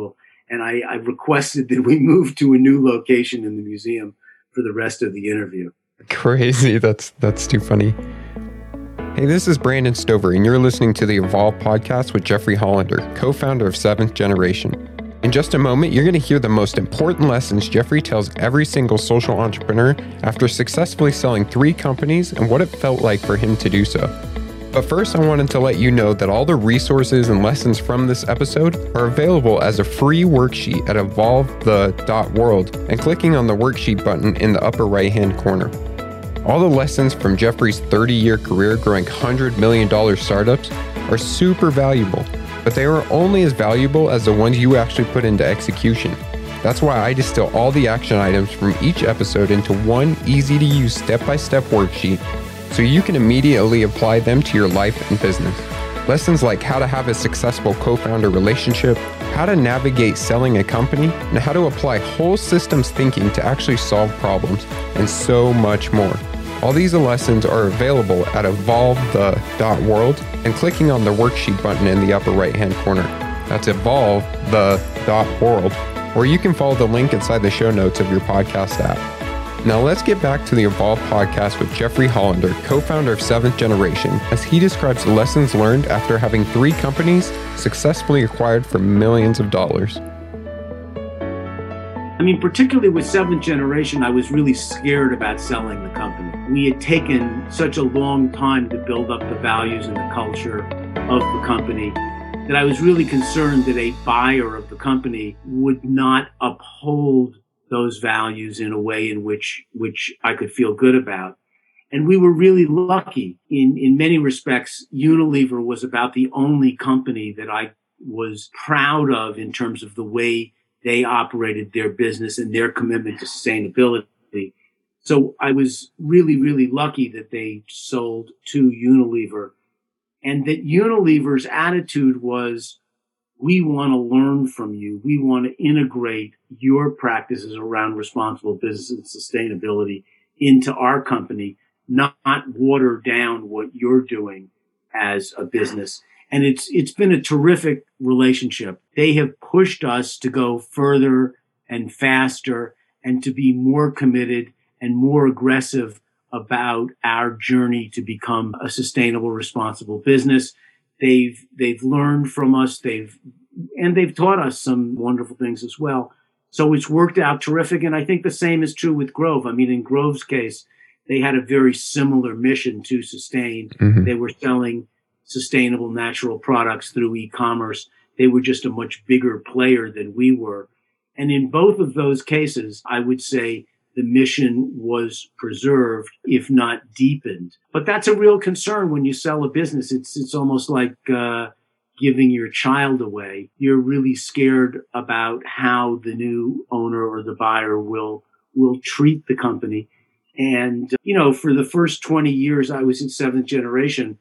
And I, I requested that we move to a new location in the museum for the rest of the interview. Crazy. That's that's too funny. Hey, this is Brandon Stover, and you're listening to the Evolve podcast with Jeffrey Hollander, co-founder of Seventh Generation. In just a moment, you're going to hear the most important lessons Jeffrey tells every single social entrepreneur after successfully selling three companies and what it felt like for him to do so. But first, I wanted to let you know that all the resources and lessons from this episode are available as a free worksheet at evolve the dot world and clicking on the worksheet button in the upper right-hand corner. All the lessons from Jeffrey's thirty-year career growing one hundred million dollars startups are super valuable, but they are only as valuable as the ones you actually put into execution. That's why I distill all the action items from each episode into one easy-to-use step-by-step worksheet so you can immediately apply them to your life and business. Lessons like how to have a successful co-founder relationship, how to navigate selling a company, and how to apply whole systems thinking to actually solve problems, and so much more. All these lessons are available at evolve the dot world and clicking on the worksheet button in the upper right-hand corner. That's evolve the dot world, or you can follow the link inside the show notes of your podcast app. Now let's get back to the Evolve podcast with Jeffrey Hollander, co-founder of Seventh Generation, as he describes the lessons learned after having three companies successfully acquired for millions of dollars. I mean, particularly with Seventh Generation, I was really scared about selling the company. We had taken such a long time to build up the values and the culture of the company that I was really concerned that a buyer of the company would not uphold those values in a way in which which I could feel good about. And we were really lucky. In, in many respects, Unilever was about the only company that I was proud of in terms of the way they operated their business and their commitment to sustainability. So I was really, really lucky that they sold to Unilever, and that Unilever's attitude was, we want to learn from you. We want to integrate your practices around responsible business and sustainability into our company, not, not water down what you're doing as a business. And it's it's been a terrific relationship. They have pushed us to go further and faster and to be more committed and more aggressive about our journey to become a sustainable, responsible business. They've they've learned from us. They've and they've taught us some wonderful things as well. So it's worked out terrific. And I think the same is true with Grove. I mean, in Grove's case, they had a very similar mission to sustain. Mm-hmm. They were selling sustainable natural products through e-commerce. They were just a much bigger player than we were. And in both of those cases, I would say the mission was preserved, if not deepened. But that's a real concern when you sell a business. It's it's almost like uh, giving your child away. You're really scared about how the new owner or the buyer will will treat the company. And, you know, for the first twenty years I was in Seventh Generation,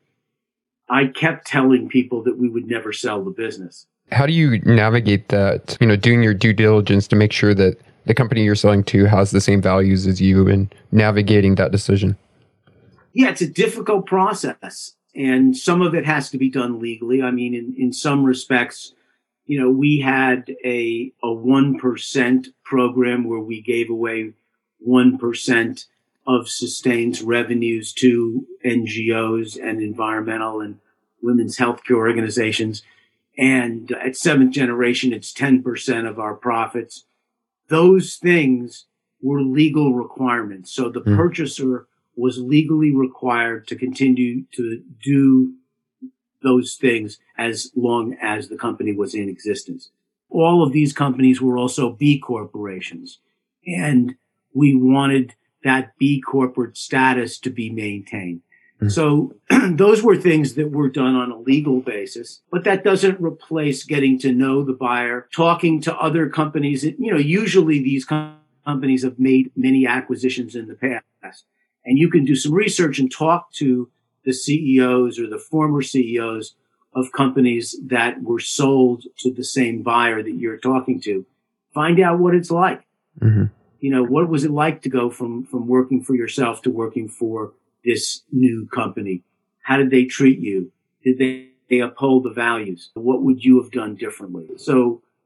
I kept telling people that we would never sell the business. How do you navigate that, you know, doing your due diligence to make sure that the company you're selling to has the same values as you and navigating that decision? Yeah, it's a difficult process. And some of it has to be done legally. I mean, in, in some respects, you know, we had a, a one percent program where we gave away one percent of Sustain's revenues to N G Os and environmental and women's healthcare organizations. And at Seventh Generation, it's ten percent of our profits. Those things were legal requirements. So the mm. purchaser was legally required to continue to do those things as long as the company was in existence. All of these companies were also B corporations, and we wanted that B corporate status to be maintained. Mm. So those were things that were done on a legal basis, but that doesn't replace getting to know the buyer, talking to other companies. You know, usually these com- companies have made many acquisitions in the past, and you can do some research and talk to the C E Os or the former C E Os of companies that were sold to the same buyer that you're talking to. Find out what it's like. Mm-hmm. You know, what was it like to go from, from working for yourself to working for this new company? How did they treat you? Did they, they uphold the values? What would you have done differently? So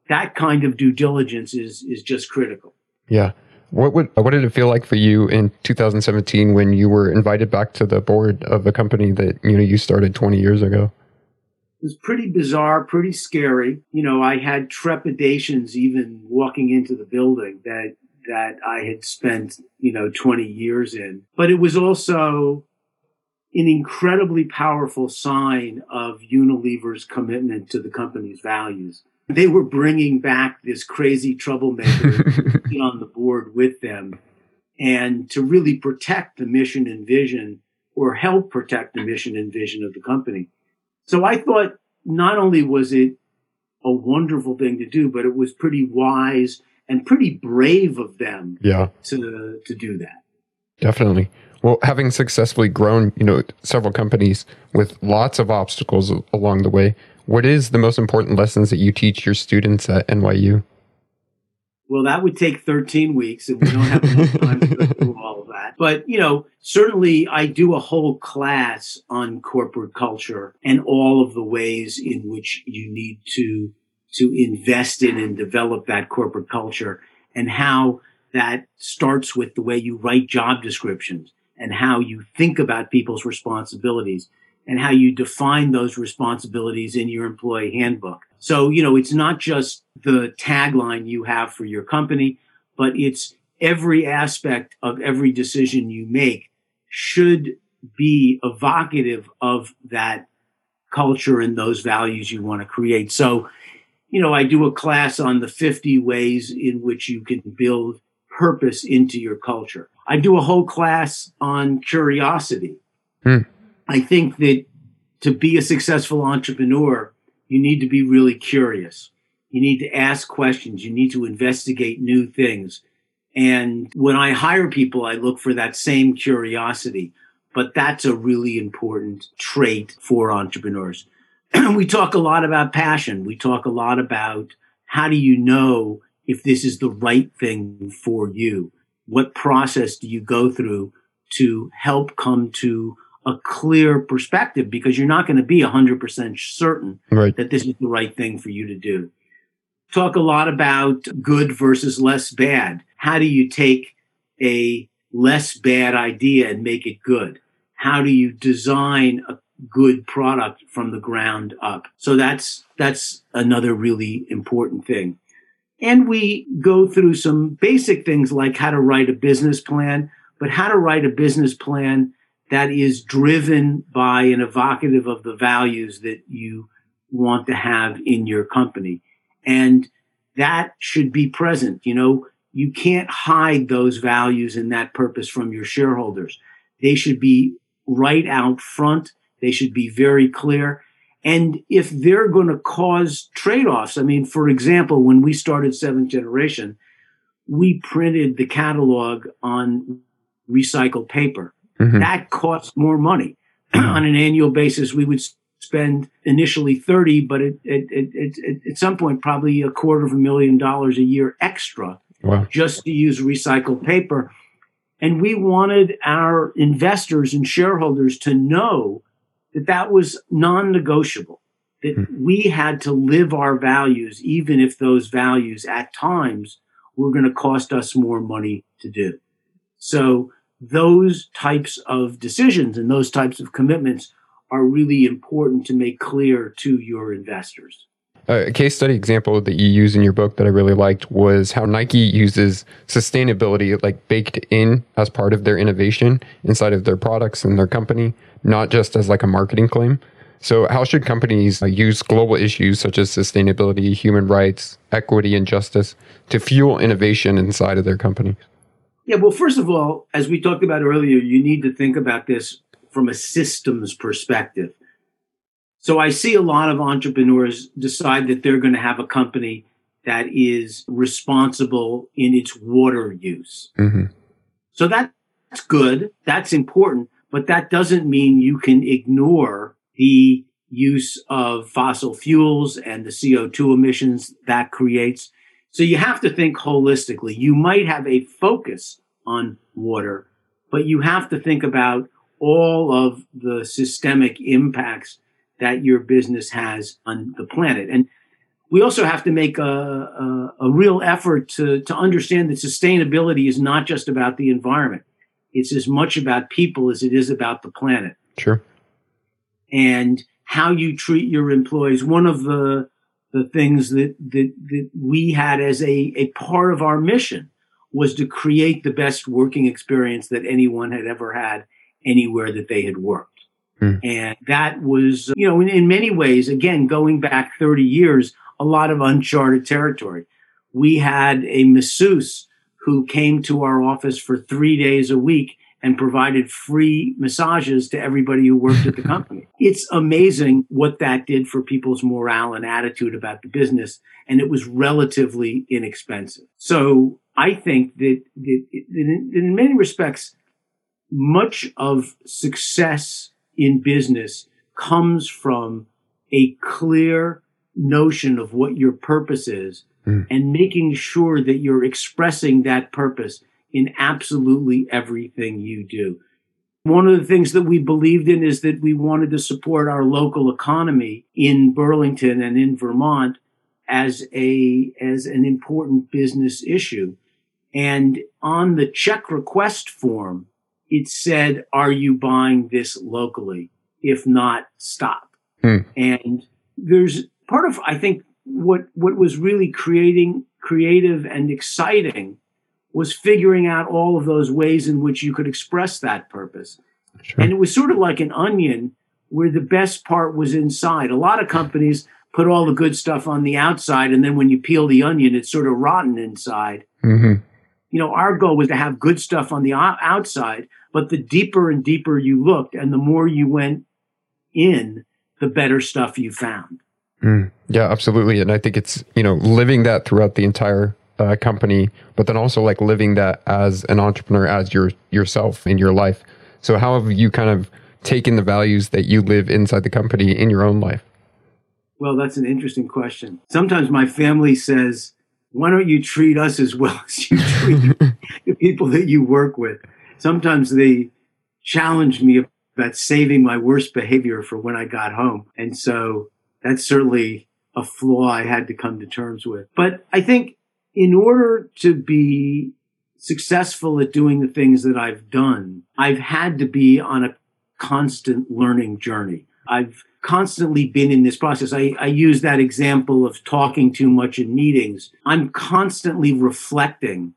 that kind of due diligence is is just critical. Yeah. What would what did it feel like for you in two thousand seventeen when you were invited back to the board of a company that, you know, you started twenty years ago? It was pretty bizarre, pretty scary. You know, I had trepidations even walking into the building that that I had spent, you know, twenty years in. But it was also an incredibly powerful sign of Unilever's commitment to the company's values. They were bringing back this crazy troublemaker on the board with them, and to really protect the mission and vision, or help protect the mission and vision of the company. So I thought not only was it a wonderful thing to do, but it was pretty wise and pretty brave of them yeah. to to do that. Definitely. Well, having successfully grown, you know, several companies with lots of obstacles along the way, what is the most important lessons that you teach your students at N Y U? Well, that would take thirteen weeks, and we don't have enough time to go through all of that. But, you know, certainly I do a whole class on corporate culture and all of the ways in which you need to, to invest in and develop that corporate culture, and how that starts with the way you write job descriptions and how you think about people's responsibilities and how you define those responsibilities in your employee handbook. So, you know, it's not just the tagline you have for your company, but it's every aspect of every decision you make should be evocative of that culture and those values you want to create. So, you know, I do a class on the fifty ways in which you can build purpose into your culture. I do a whole class on curiosity. Hmm. I think that to be a successful entrepreneur, you need to be really curious. You need to ask questions. You need to investigate new things. And when I hire people, I look for that same curiosity. But that's a really important trait for entrepreneurs. We talk a lot about passion. We talk a lot about how do you know if this is the right thing for you? What process do you go through to help come to a clear perspective? Because you're not going to be one hundred percent certain right. that this is the right thing for you to do. Talk a lot about good versus less bad. How do you take a less bad idea and make it good? How do you design a good product from the ground up? So that's that's another really important thing. And we go through some basic things like how to write a business plan, but how to write a business plan that is driven by and evocative of the values that you want to have in your company. And that should be present. You know, you can't hide those values and that purpose from your shareholders. They should be right out front. They should be very clear. And if they're going to cause trade-offs, I mean, for example, when we started Seventh Generation, we printed the catalog on recycled paper. Mm-hmm. That costs more money. On an annual basis, we would spend initially thirty, but it, it, it, it, at some point, probably a quarter of a million dollars a year extra wow. just to use recycled paper. And we wanted our investors and shareholders to know that that was non-negotiable, that mm-hmm. we had to live our values, even if those values at times were going to cost us more money to do. So those types of decisions and those types of commitments are really important to make clear to your investors. A case study example that you use in your book that I really liked was how Nike uses sustainability like baked in as part of their innovation inside of their products and their company, not just as like a marketing claim. So how should companies use global issues such as sustainability, human rights, equity, and justice to fuel innovation inside of their company? Yeah, well, first of all, as we talked about earlier, you need to think about this from a systems perspective. So I see a lot of entrepreneurs decide that they're going to have a company that is responsible in its water use. Mm-hmm. So that's good. That's important. But that doesn't mean you can ignore the use of fossil fuels and the C O two emissions that creates. So you have to think holistically. You might have a focus on water, but you have to think about all of the systemic impacts that your business has on the planet. And we also have to make a, a, a real effort to, to understand that sustainability is not just about the environment. It's as much about people as it is about the planet. Sure. And how you treat your employees. One of the the things that, that, that we had as a, a part of our mission was to create the best working experience that anyone had ever had anywhere that they had worked. Hmm. And that was, you know, in, in many ways, again, going back thirty years, a lot of uncharted territory. We had a masseuse who came to our office for three days a week and provided free massages to everybody who worked at the company. It's amazing what that did for people's morale and attitude about the business, and it was relatively inexpensive. So I think that, that, that in many respects, much of success in business comes from a clear notion of what your purpose is mm. and making sure that you're expressing that purpose in absolutely everything you do. One of the things that we believed in is that we wanted to support our local economy in Burlington and in Vermont as a as an important business issue. And on the check request form, it said, "Are you buying this locally? If not, stop." Hmm. And there's part of, I think, what what was really creating creative and exciting was figuring out all of those ways in which you could express that purpose. Sure. And it was sort of like an onion where the best part was inside. A lot of companies put all the good stuff on the outside, and then when you peel the onion, it's sort of rotten inside. Mm-hmm. You know, our goal was to have good stuff on the outside, but the deeper and deeper you looked and the more you went in, the better stuff you found. Mm. Yeah, absolutely. And I think it's, you know, living that throughout the entire Uh, company, but then also like living that as an entrepreneur, as your yourself in your life. So how have you kind of taken the values that you live inside the company in your own life? Well, that's an interesting question. Sometimes my family says, why don't you treat us as well as you treat the people that you work with? Sometimes they challenge me about saving my worst behavior for when I got home. And so that's certainly a flaw I had to come to terms with. But I think in order to be successful at doing the things that I've done, I've had to be on a constant learning journey. I've constantly been in this process. I, I use that example of talking too much in meetings. I'm constantly reflecting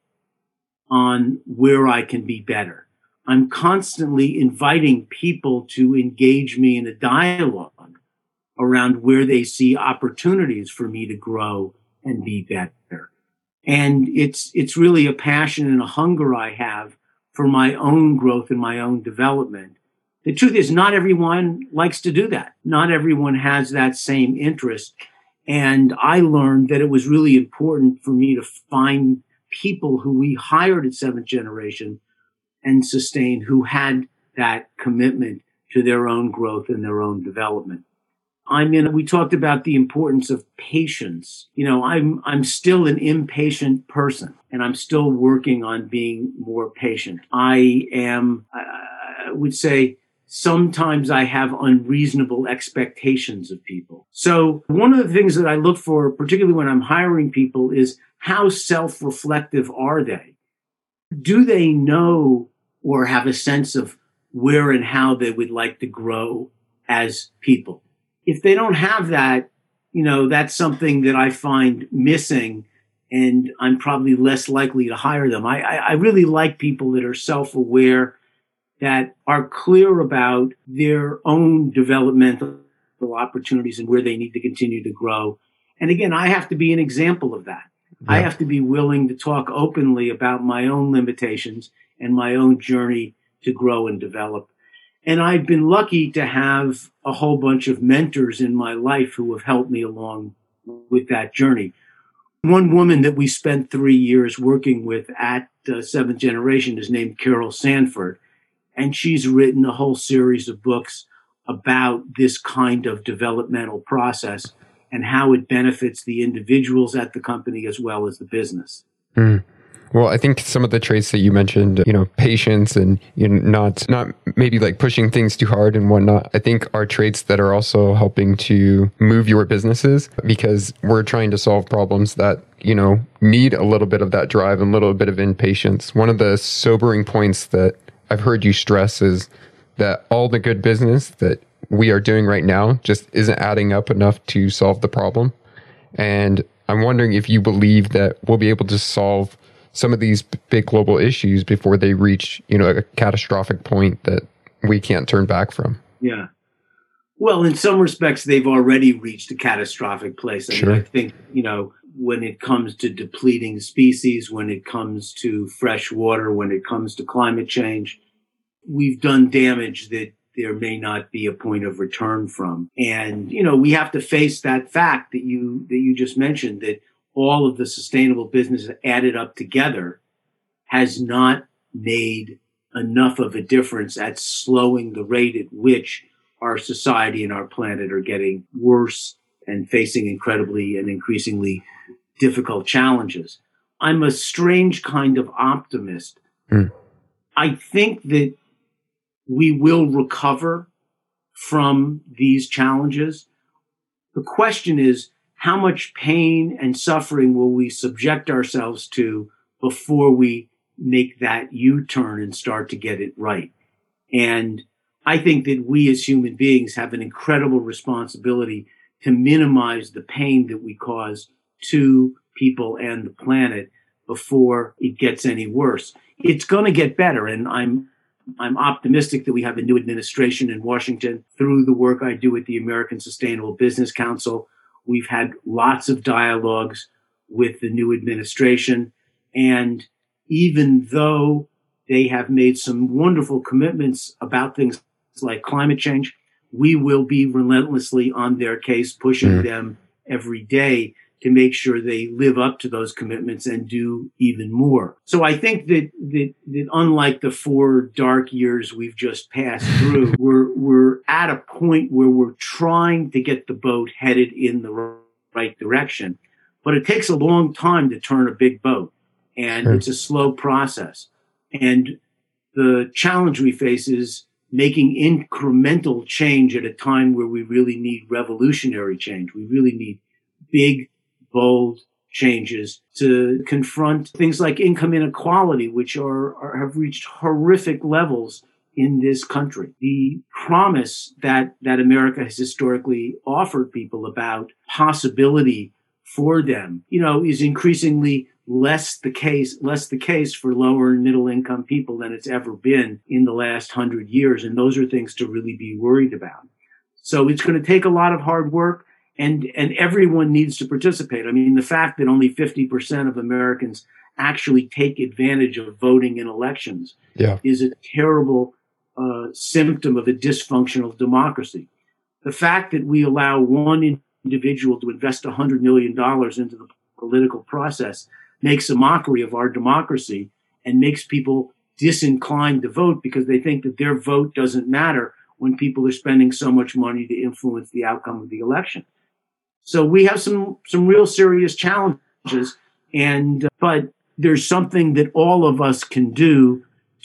on where I can be better. I'm constantly inviting people to engage me in a dialogue around where they see opportunities for me to grow and be better. And it's it's really a passion and a hunger I have for my own growth and my own development. The truth is, not everyone likes to do that. Not everyone has that same interest. And I learned that it was really important for me to find people who we hired at Seventh Generation and sustained who had that commitment to their own growth and their own development. I mean, we talked about the importance of patience. You know, I'm, I'm still an impatient person and I'm still working on being more patient. I am, I would say sometimes I have unreasonable expectations of people. So one of the things that I look for, particularly when I'm hiring people, is how self-reflective are they? Do they know or have a sense of where and how they would like to grow as people? If they don't have that, you know, that's something that I find missing, and I'm probably less likely to hire them. I, I, I really like people that are self-aware, that are clear about their own developmental opportunities and where they need to continue to grow. And again, I have to be an example of that. Yeah. I have to be willing to talk openly about my own limitations and my own journey to grow and develop. And I've been lucky to have a whole bunch of mentors in my life who have helped me along with that journey. One woman that we spent three years working with at uh, Seventh Generation is named Carol Sanford. And she's written a whole series of books about this kind of developmental process and how it benefits the individuals at the company as well as the business. Mm. Well, I think some of the traits that you mentioned, you know, patience and you know, not not maybe like pushing things too hard and whatnot, I think are traits that are also helping to move your businesses because we're trying to solve problems that, you know, need a little bit of that drive and a little bit of impatience. One of the sobering points that I've heard you stress is that all the good business that we are doing right now just isn't adding up enough to solve the problem. And I'm wondering if you believe that we'll be able to solve some of these big global issues before they reach, you know, a catastrophic point that we can't turn back from. Yeah. Well, in some respects, they've already reached a catastrophic place. I Sure. mean, I think, you know, when it comes to depleting species, when it comes to fresh water, when it comes to climate change, we've done damage that there may not be a point of return from. And, you know, we have to face that fact that you, that you just mentioned, that all of the sustainable business added up together has not made enough of a difference at slowing the rate at which our society and our planet are getting worse and facing incredibly and increasingly difficult challenges. I'm a strange kind of optimist. Mm. I think that we will recover from these challenges. The question is, how much pain and suffering will we subject ourselves to before we make that U-turn and start to get it right? And I think that we as human beings have an incredible responsibility to minimize the pain that we cause to people and the planet before it gets any worse. It's going to get better, and I'm I'm optimistic that we have a new administration in Washington. Through the work I do at the American Sustainable Business Council, we've had lots of dialogues with the new administration. And even though they have made some wonderful commitments about things like climate change, we will be relentlessly on their case, pushing mm. them every day to make sure they live up to those commitments and do even more. So I think that that, that unlike the four dark years we've just passed through, we're we're at a point where we're trying to get the boat headed in the right direction. But it takes a long time to turn a big boat, and sure. It's a slow process. And the challenge we face is making incremental change at a time where we really need revolutionary change. We really need big, bold changes to confront things like income inequality, which are, are have reached horrific levels in this country. The promise that that America has historically offered people about possibility for them, you know, is increasingly less the case, less the case for lower and middle income people than it's ever been in the last hundred years. And those are things to really be worried about. So it's going to take a lot of hard work. And and everyone needs to participate. I mean, the fact that only fifty percent of Americans actually take advantage of voting in elections yeah. is a terrible uh, symptom of a dysfunctional democracy. The fact that we allow one individual to invest one hundred million dollars into the political process makes a mockery of our democracy and makes people disinclined to vote because they think that their vote doesn't matter when people are spending so much money to influence the outcome of the election. So we have some some real serious challenges, and uh, but there's something that all of us can do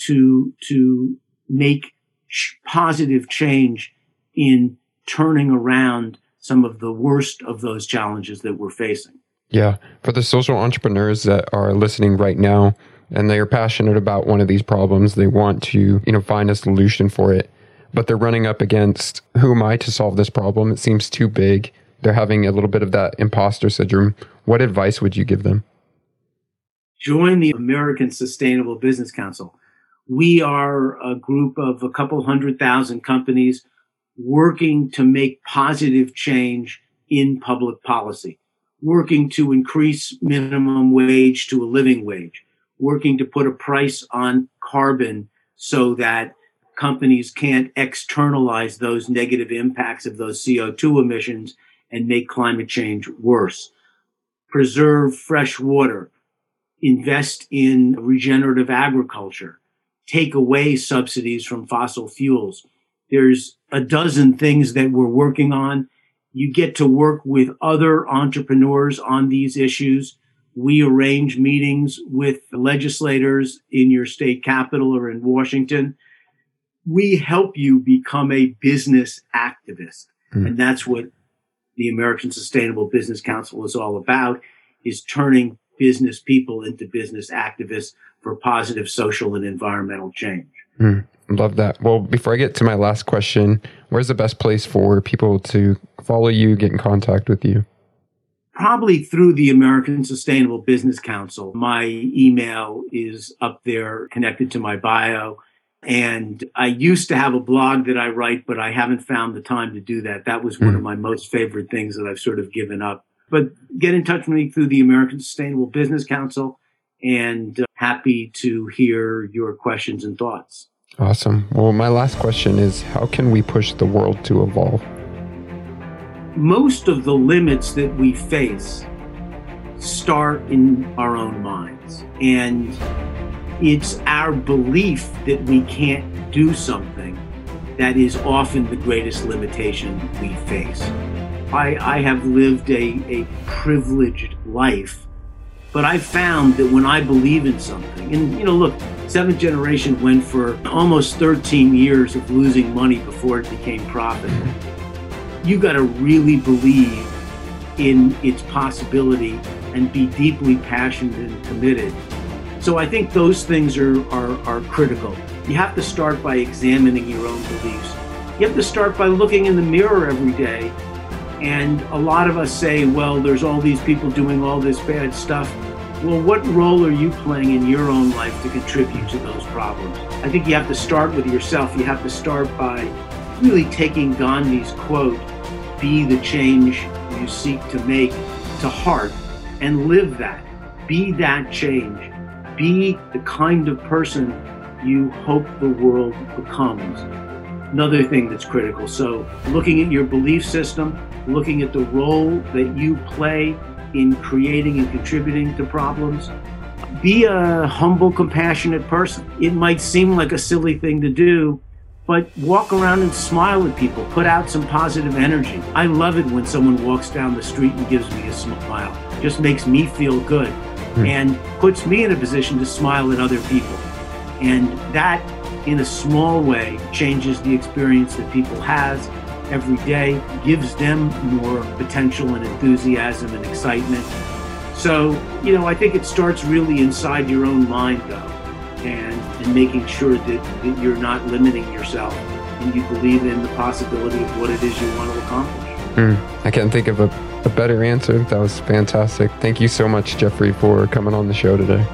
to to make ch- positive change in turning around some of the worst of those challenges that we're facing. Yeah, for the social entrepreneurs that are listening right now, and they are passionate about one of these problems, they want to, you know, find a solution for it, but they're running up against, who am I to solve this problem? It seems too big. They're having a little bit of that imposter syndrome. What advice would you give them? Join the American Sustainable Business Council. We are a group of a couple hundred thousand companies working to make positive change in public policy, working to increase minimum wage to a living wage, working to put a price on carbon so that companies can't externalize those negative impacts of those C O two emissions and make climate change worse. Preserve fresh water, invest in regenerative agriculture, take away subsidies from fossil fuels. There's a dozen things that we're working on. You get to work with other entrepreneurs on these issues. We arrange meetings with legislators in your state capital or in Washington. We help you become a business activist. Mm. And that's what the American Sustainable Business Council is all about, is turning business people into business activists for positive social and environmental change. Mm. Love that. Well, before I get to my last question, where's the best place for people to follow you, get in contact with you? Probably through the American Sustainable Business Council. My email is up there connected to my bio. And I used to have a blog that I write, but I haven't found the time to do that. That was one mm. of my most favorite things that I've sort of given up. But get in touch with me through the American Sustainable Business Council, and uh, happy to hear your questions and thoughts. Awesome. Well, my last question is, how can we push the world to evolve? Most of the limits that we face start in our own minds. And it's our belief that we can't do something that is often the greatest limitation we face. I, I have lived a, a privileged life, but I found that when I believe in something, and you know, look, Seventh Generation went for almost thirteen years of losing money before it became profitable. You got to really believe in its possibility and be deeply passionate and committed. So I think those things are, are, are critical. You have to start by examining your own beliefs. You have to start by looking in the mirror every day. And a lot of us say, well, there's all these people doing all this bad stuff. Well, what role are you playing in your own life to contribute to those problems? I think you have to start with yourself. You have to start by really taking Gandhi's quote, "Be the change you seek to make," to heart and live that. Be that change. Be the kind of person you hope the world becomes. Another thing that's critical. So looking at your belief system, looking at the role that you play in creating and contributing to problems. Be a humble, compassionate person. It might seem like a silly thing to do, but walk around and smile at people. Put out some positive energy. I love it when someone walks down the street and gives me a smile. Just makes me feel good mm. and puts me in a position to smile at other people. And that, in a small way, changes the experience that people has every day, gives them more potential and enthusiasm and excitement. So, you know, I think it starts really inside your own mind, though, and, and making sure that, that you're not limiting yourself and you believe in the possibility of what it is you want to accomplish. Mm, I can't think of a, a better answer. That was fantastic. Thank you so much, Jeffrey, for coming on the show today.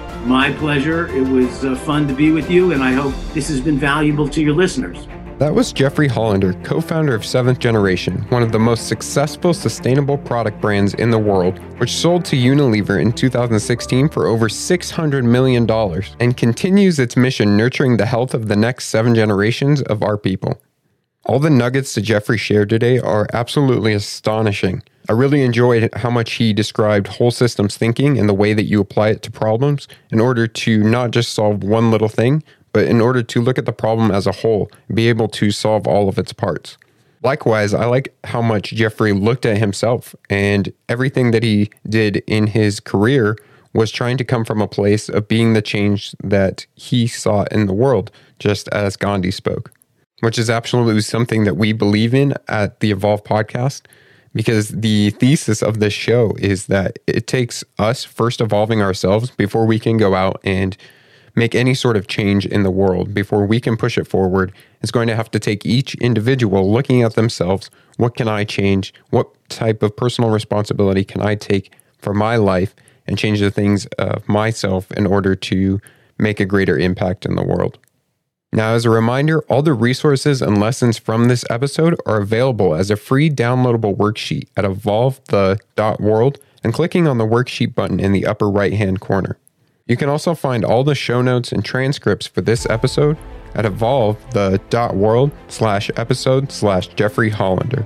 My pleasure. It was uh, fun to be with you, and I hope this has been valuable to your listeners. That was Jeffrey Hollander, co-founder of Seventh Generation, one of the most successful sustainable product brands in the world, which sold to Unilever in two thousand sixteen for over six hundred million dollars and continues its mission nurturing the health of the next seven generations of our people. All the nuggets that Jeffrey shared today are absolutely astonishing. I really enjoyed how much he described whole systems thinking and the way that you apply it to problems in order to not just solve one little thing, but in order to look at the problem as a whole, be able to solve all of its parts. Likewise, I like how much Jeffrey looked at himself, and everything that he did in his career was trying to come from a place of being the change that he saw in the world, just as Gandhi spoke, which is absolutely something that we believe in at the Evolve podcast, because the thesis of this show is that it takes us first evolving ourselves before we can go out and make any sort of change in the world. Before we can push it forward, it's going to have to take each individual looking at themselves. What can I change? What type of personal responsibility can I take for my life and change the things of myself in order to make a greater impact in the world? Now, as a reminder, all the resources and lessons from this episode are available as a free downloadable worksheet at evolve the dot world and clicking on the worksheet button in the upper right-hand corner. You can also find all the show notes and transcripts for this episode at evolve the dot world slash episode slash Jeffrey Hollander.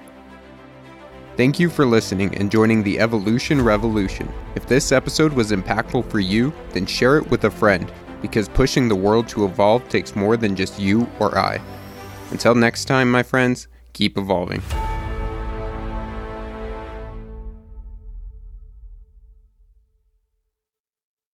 Thank you for listening and joining the Evolution Revolution. If this episode was impactful for you, then share it with a friend, because pushing the world to evolve takes more than just you or I. Until next time, my friends, keep evolving.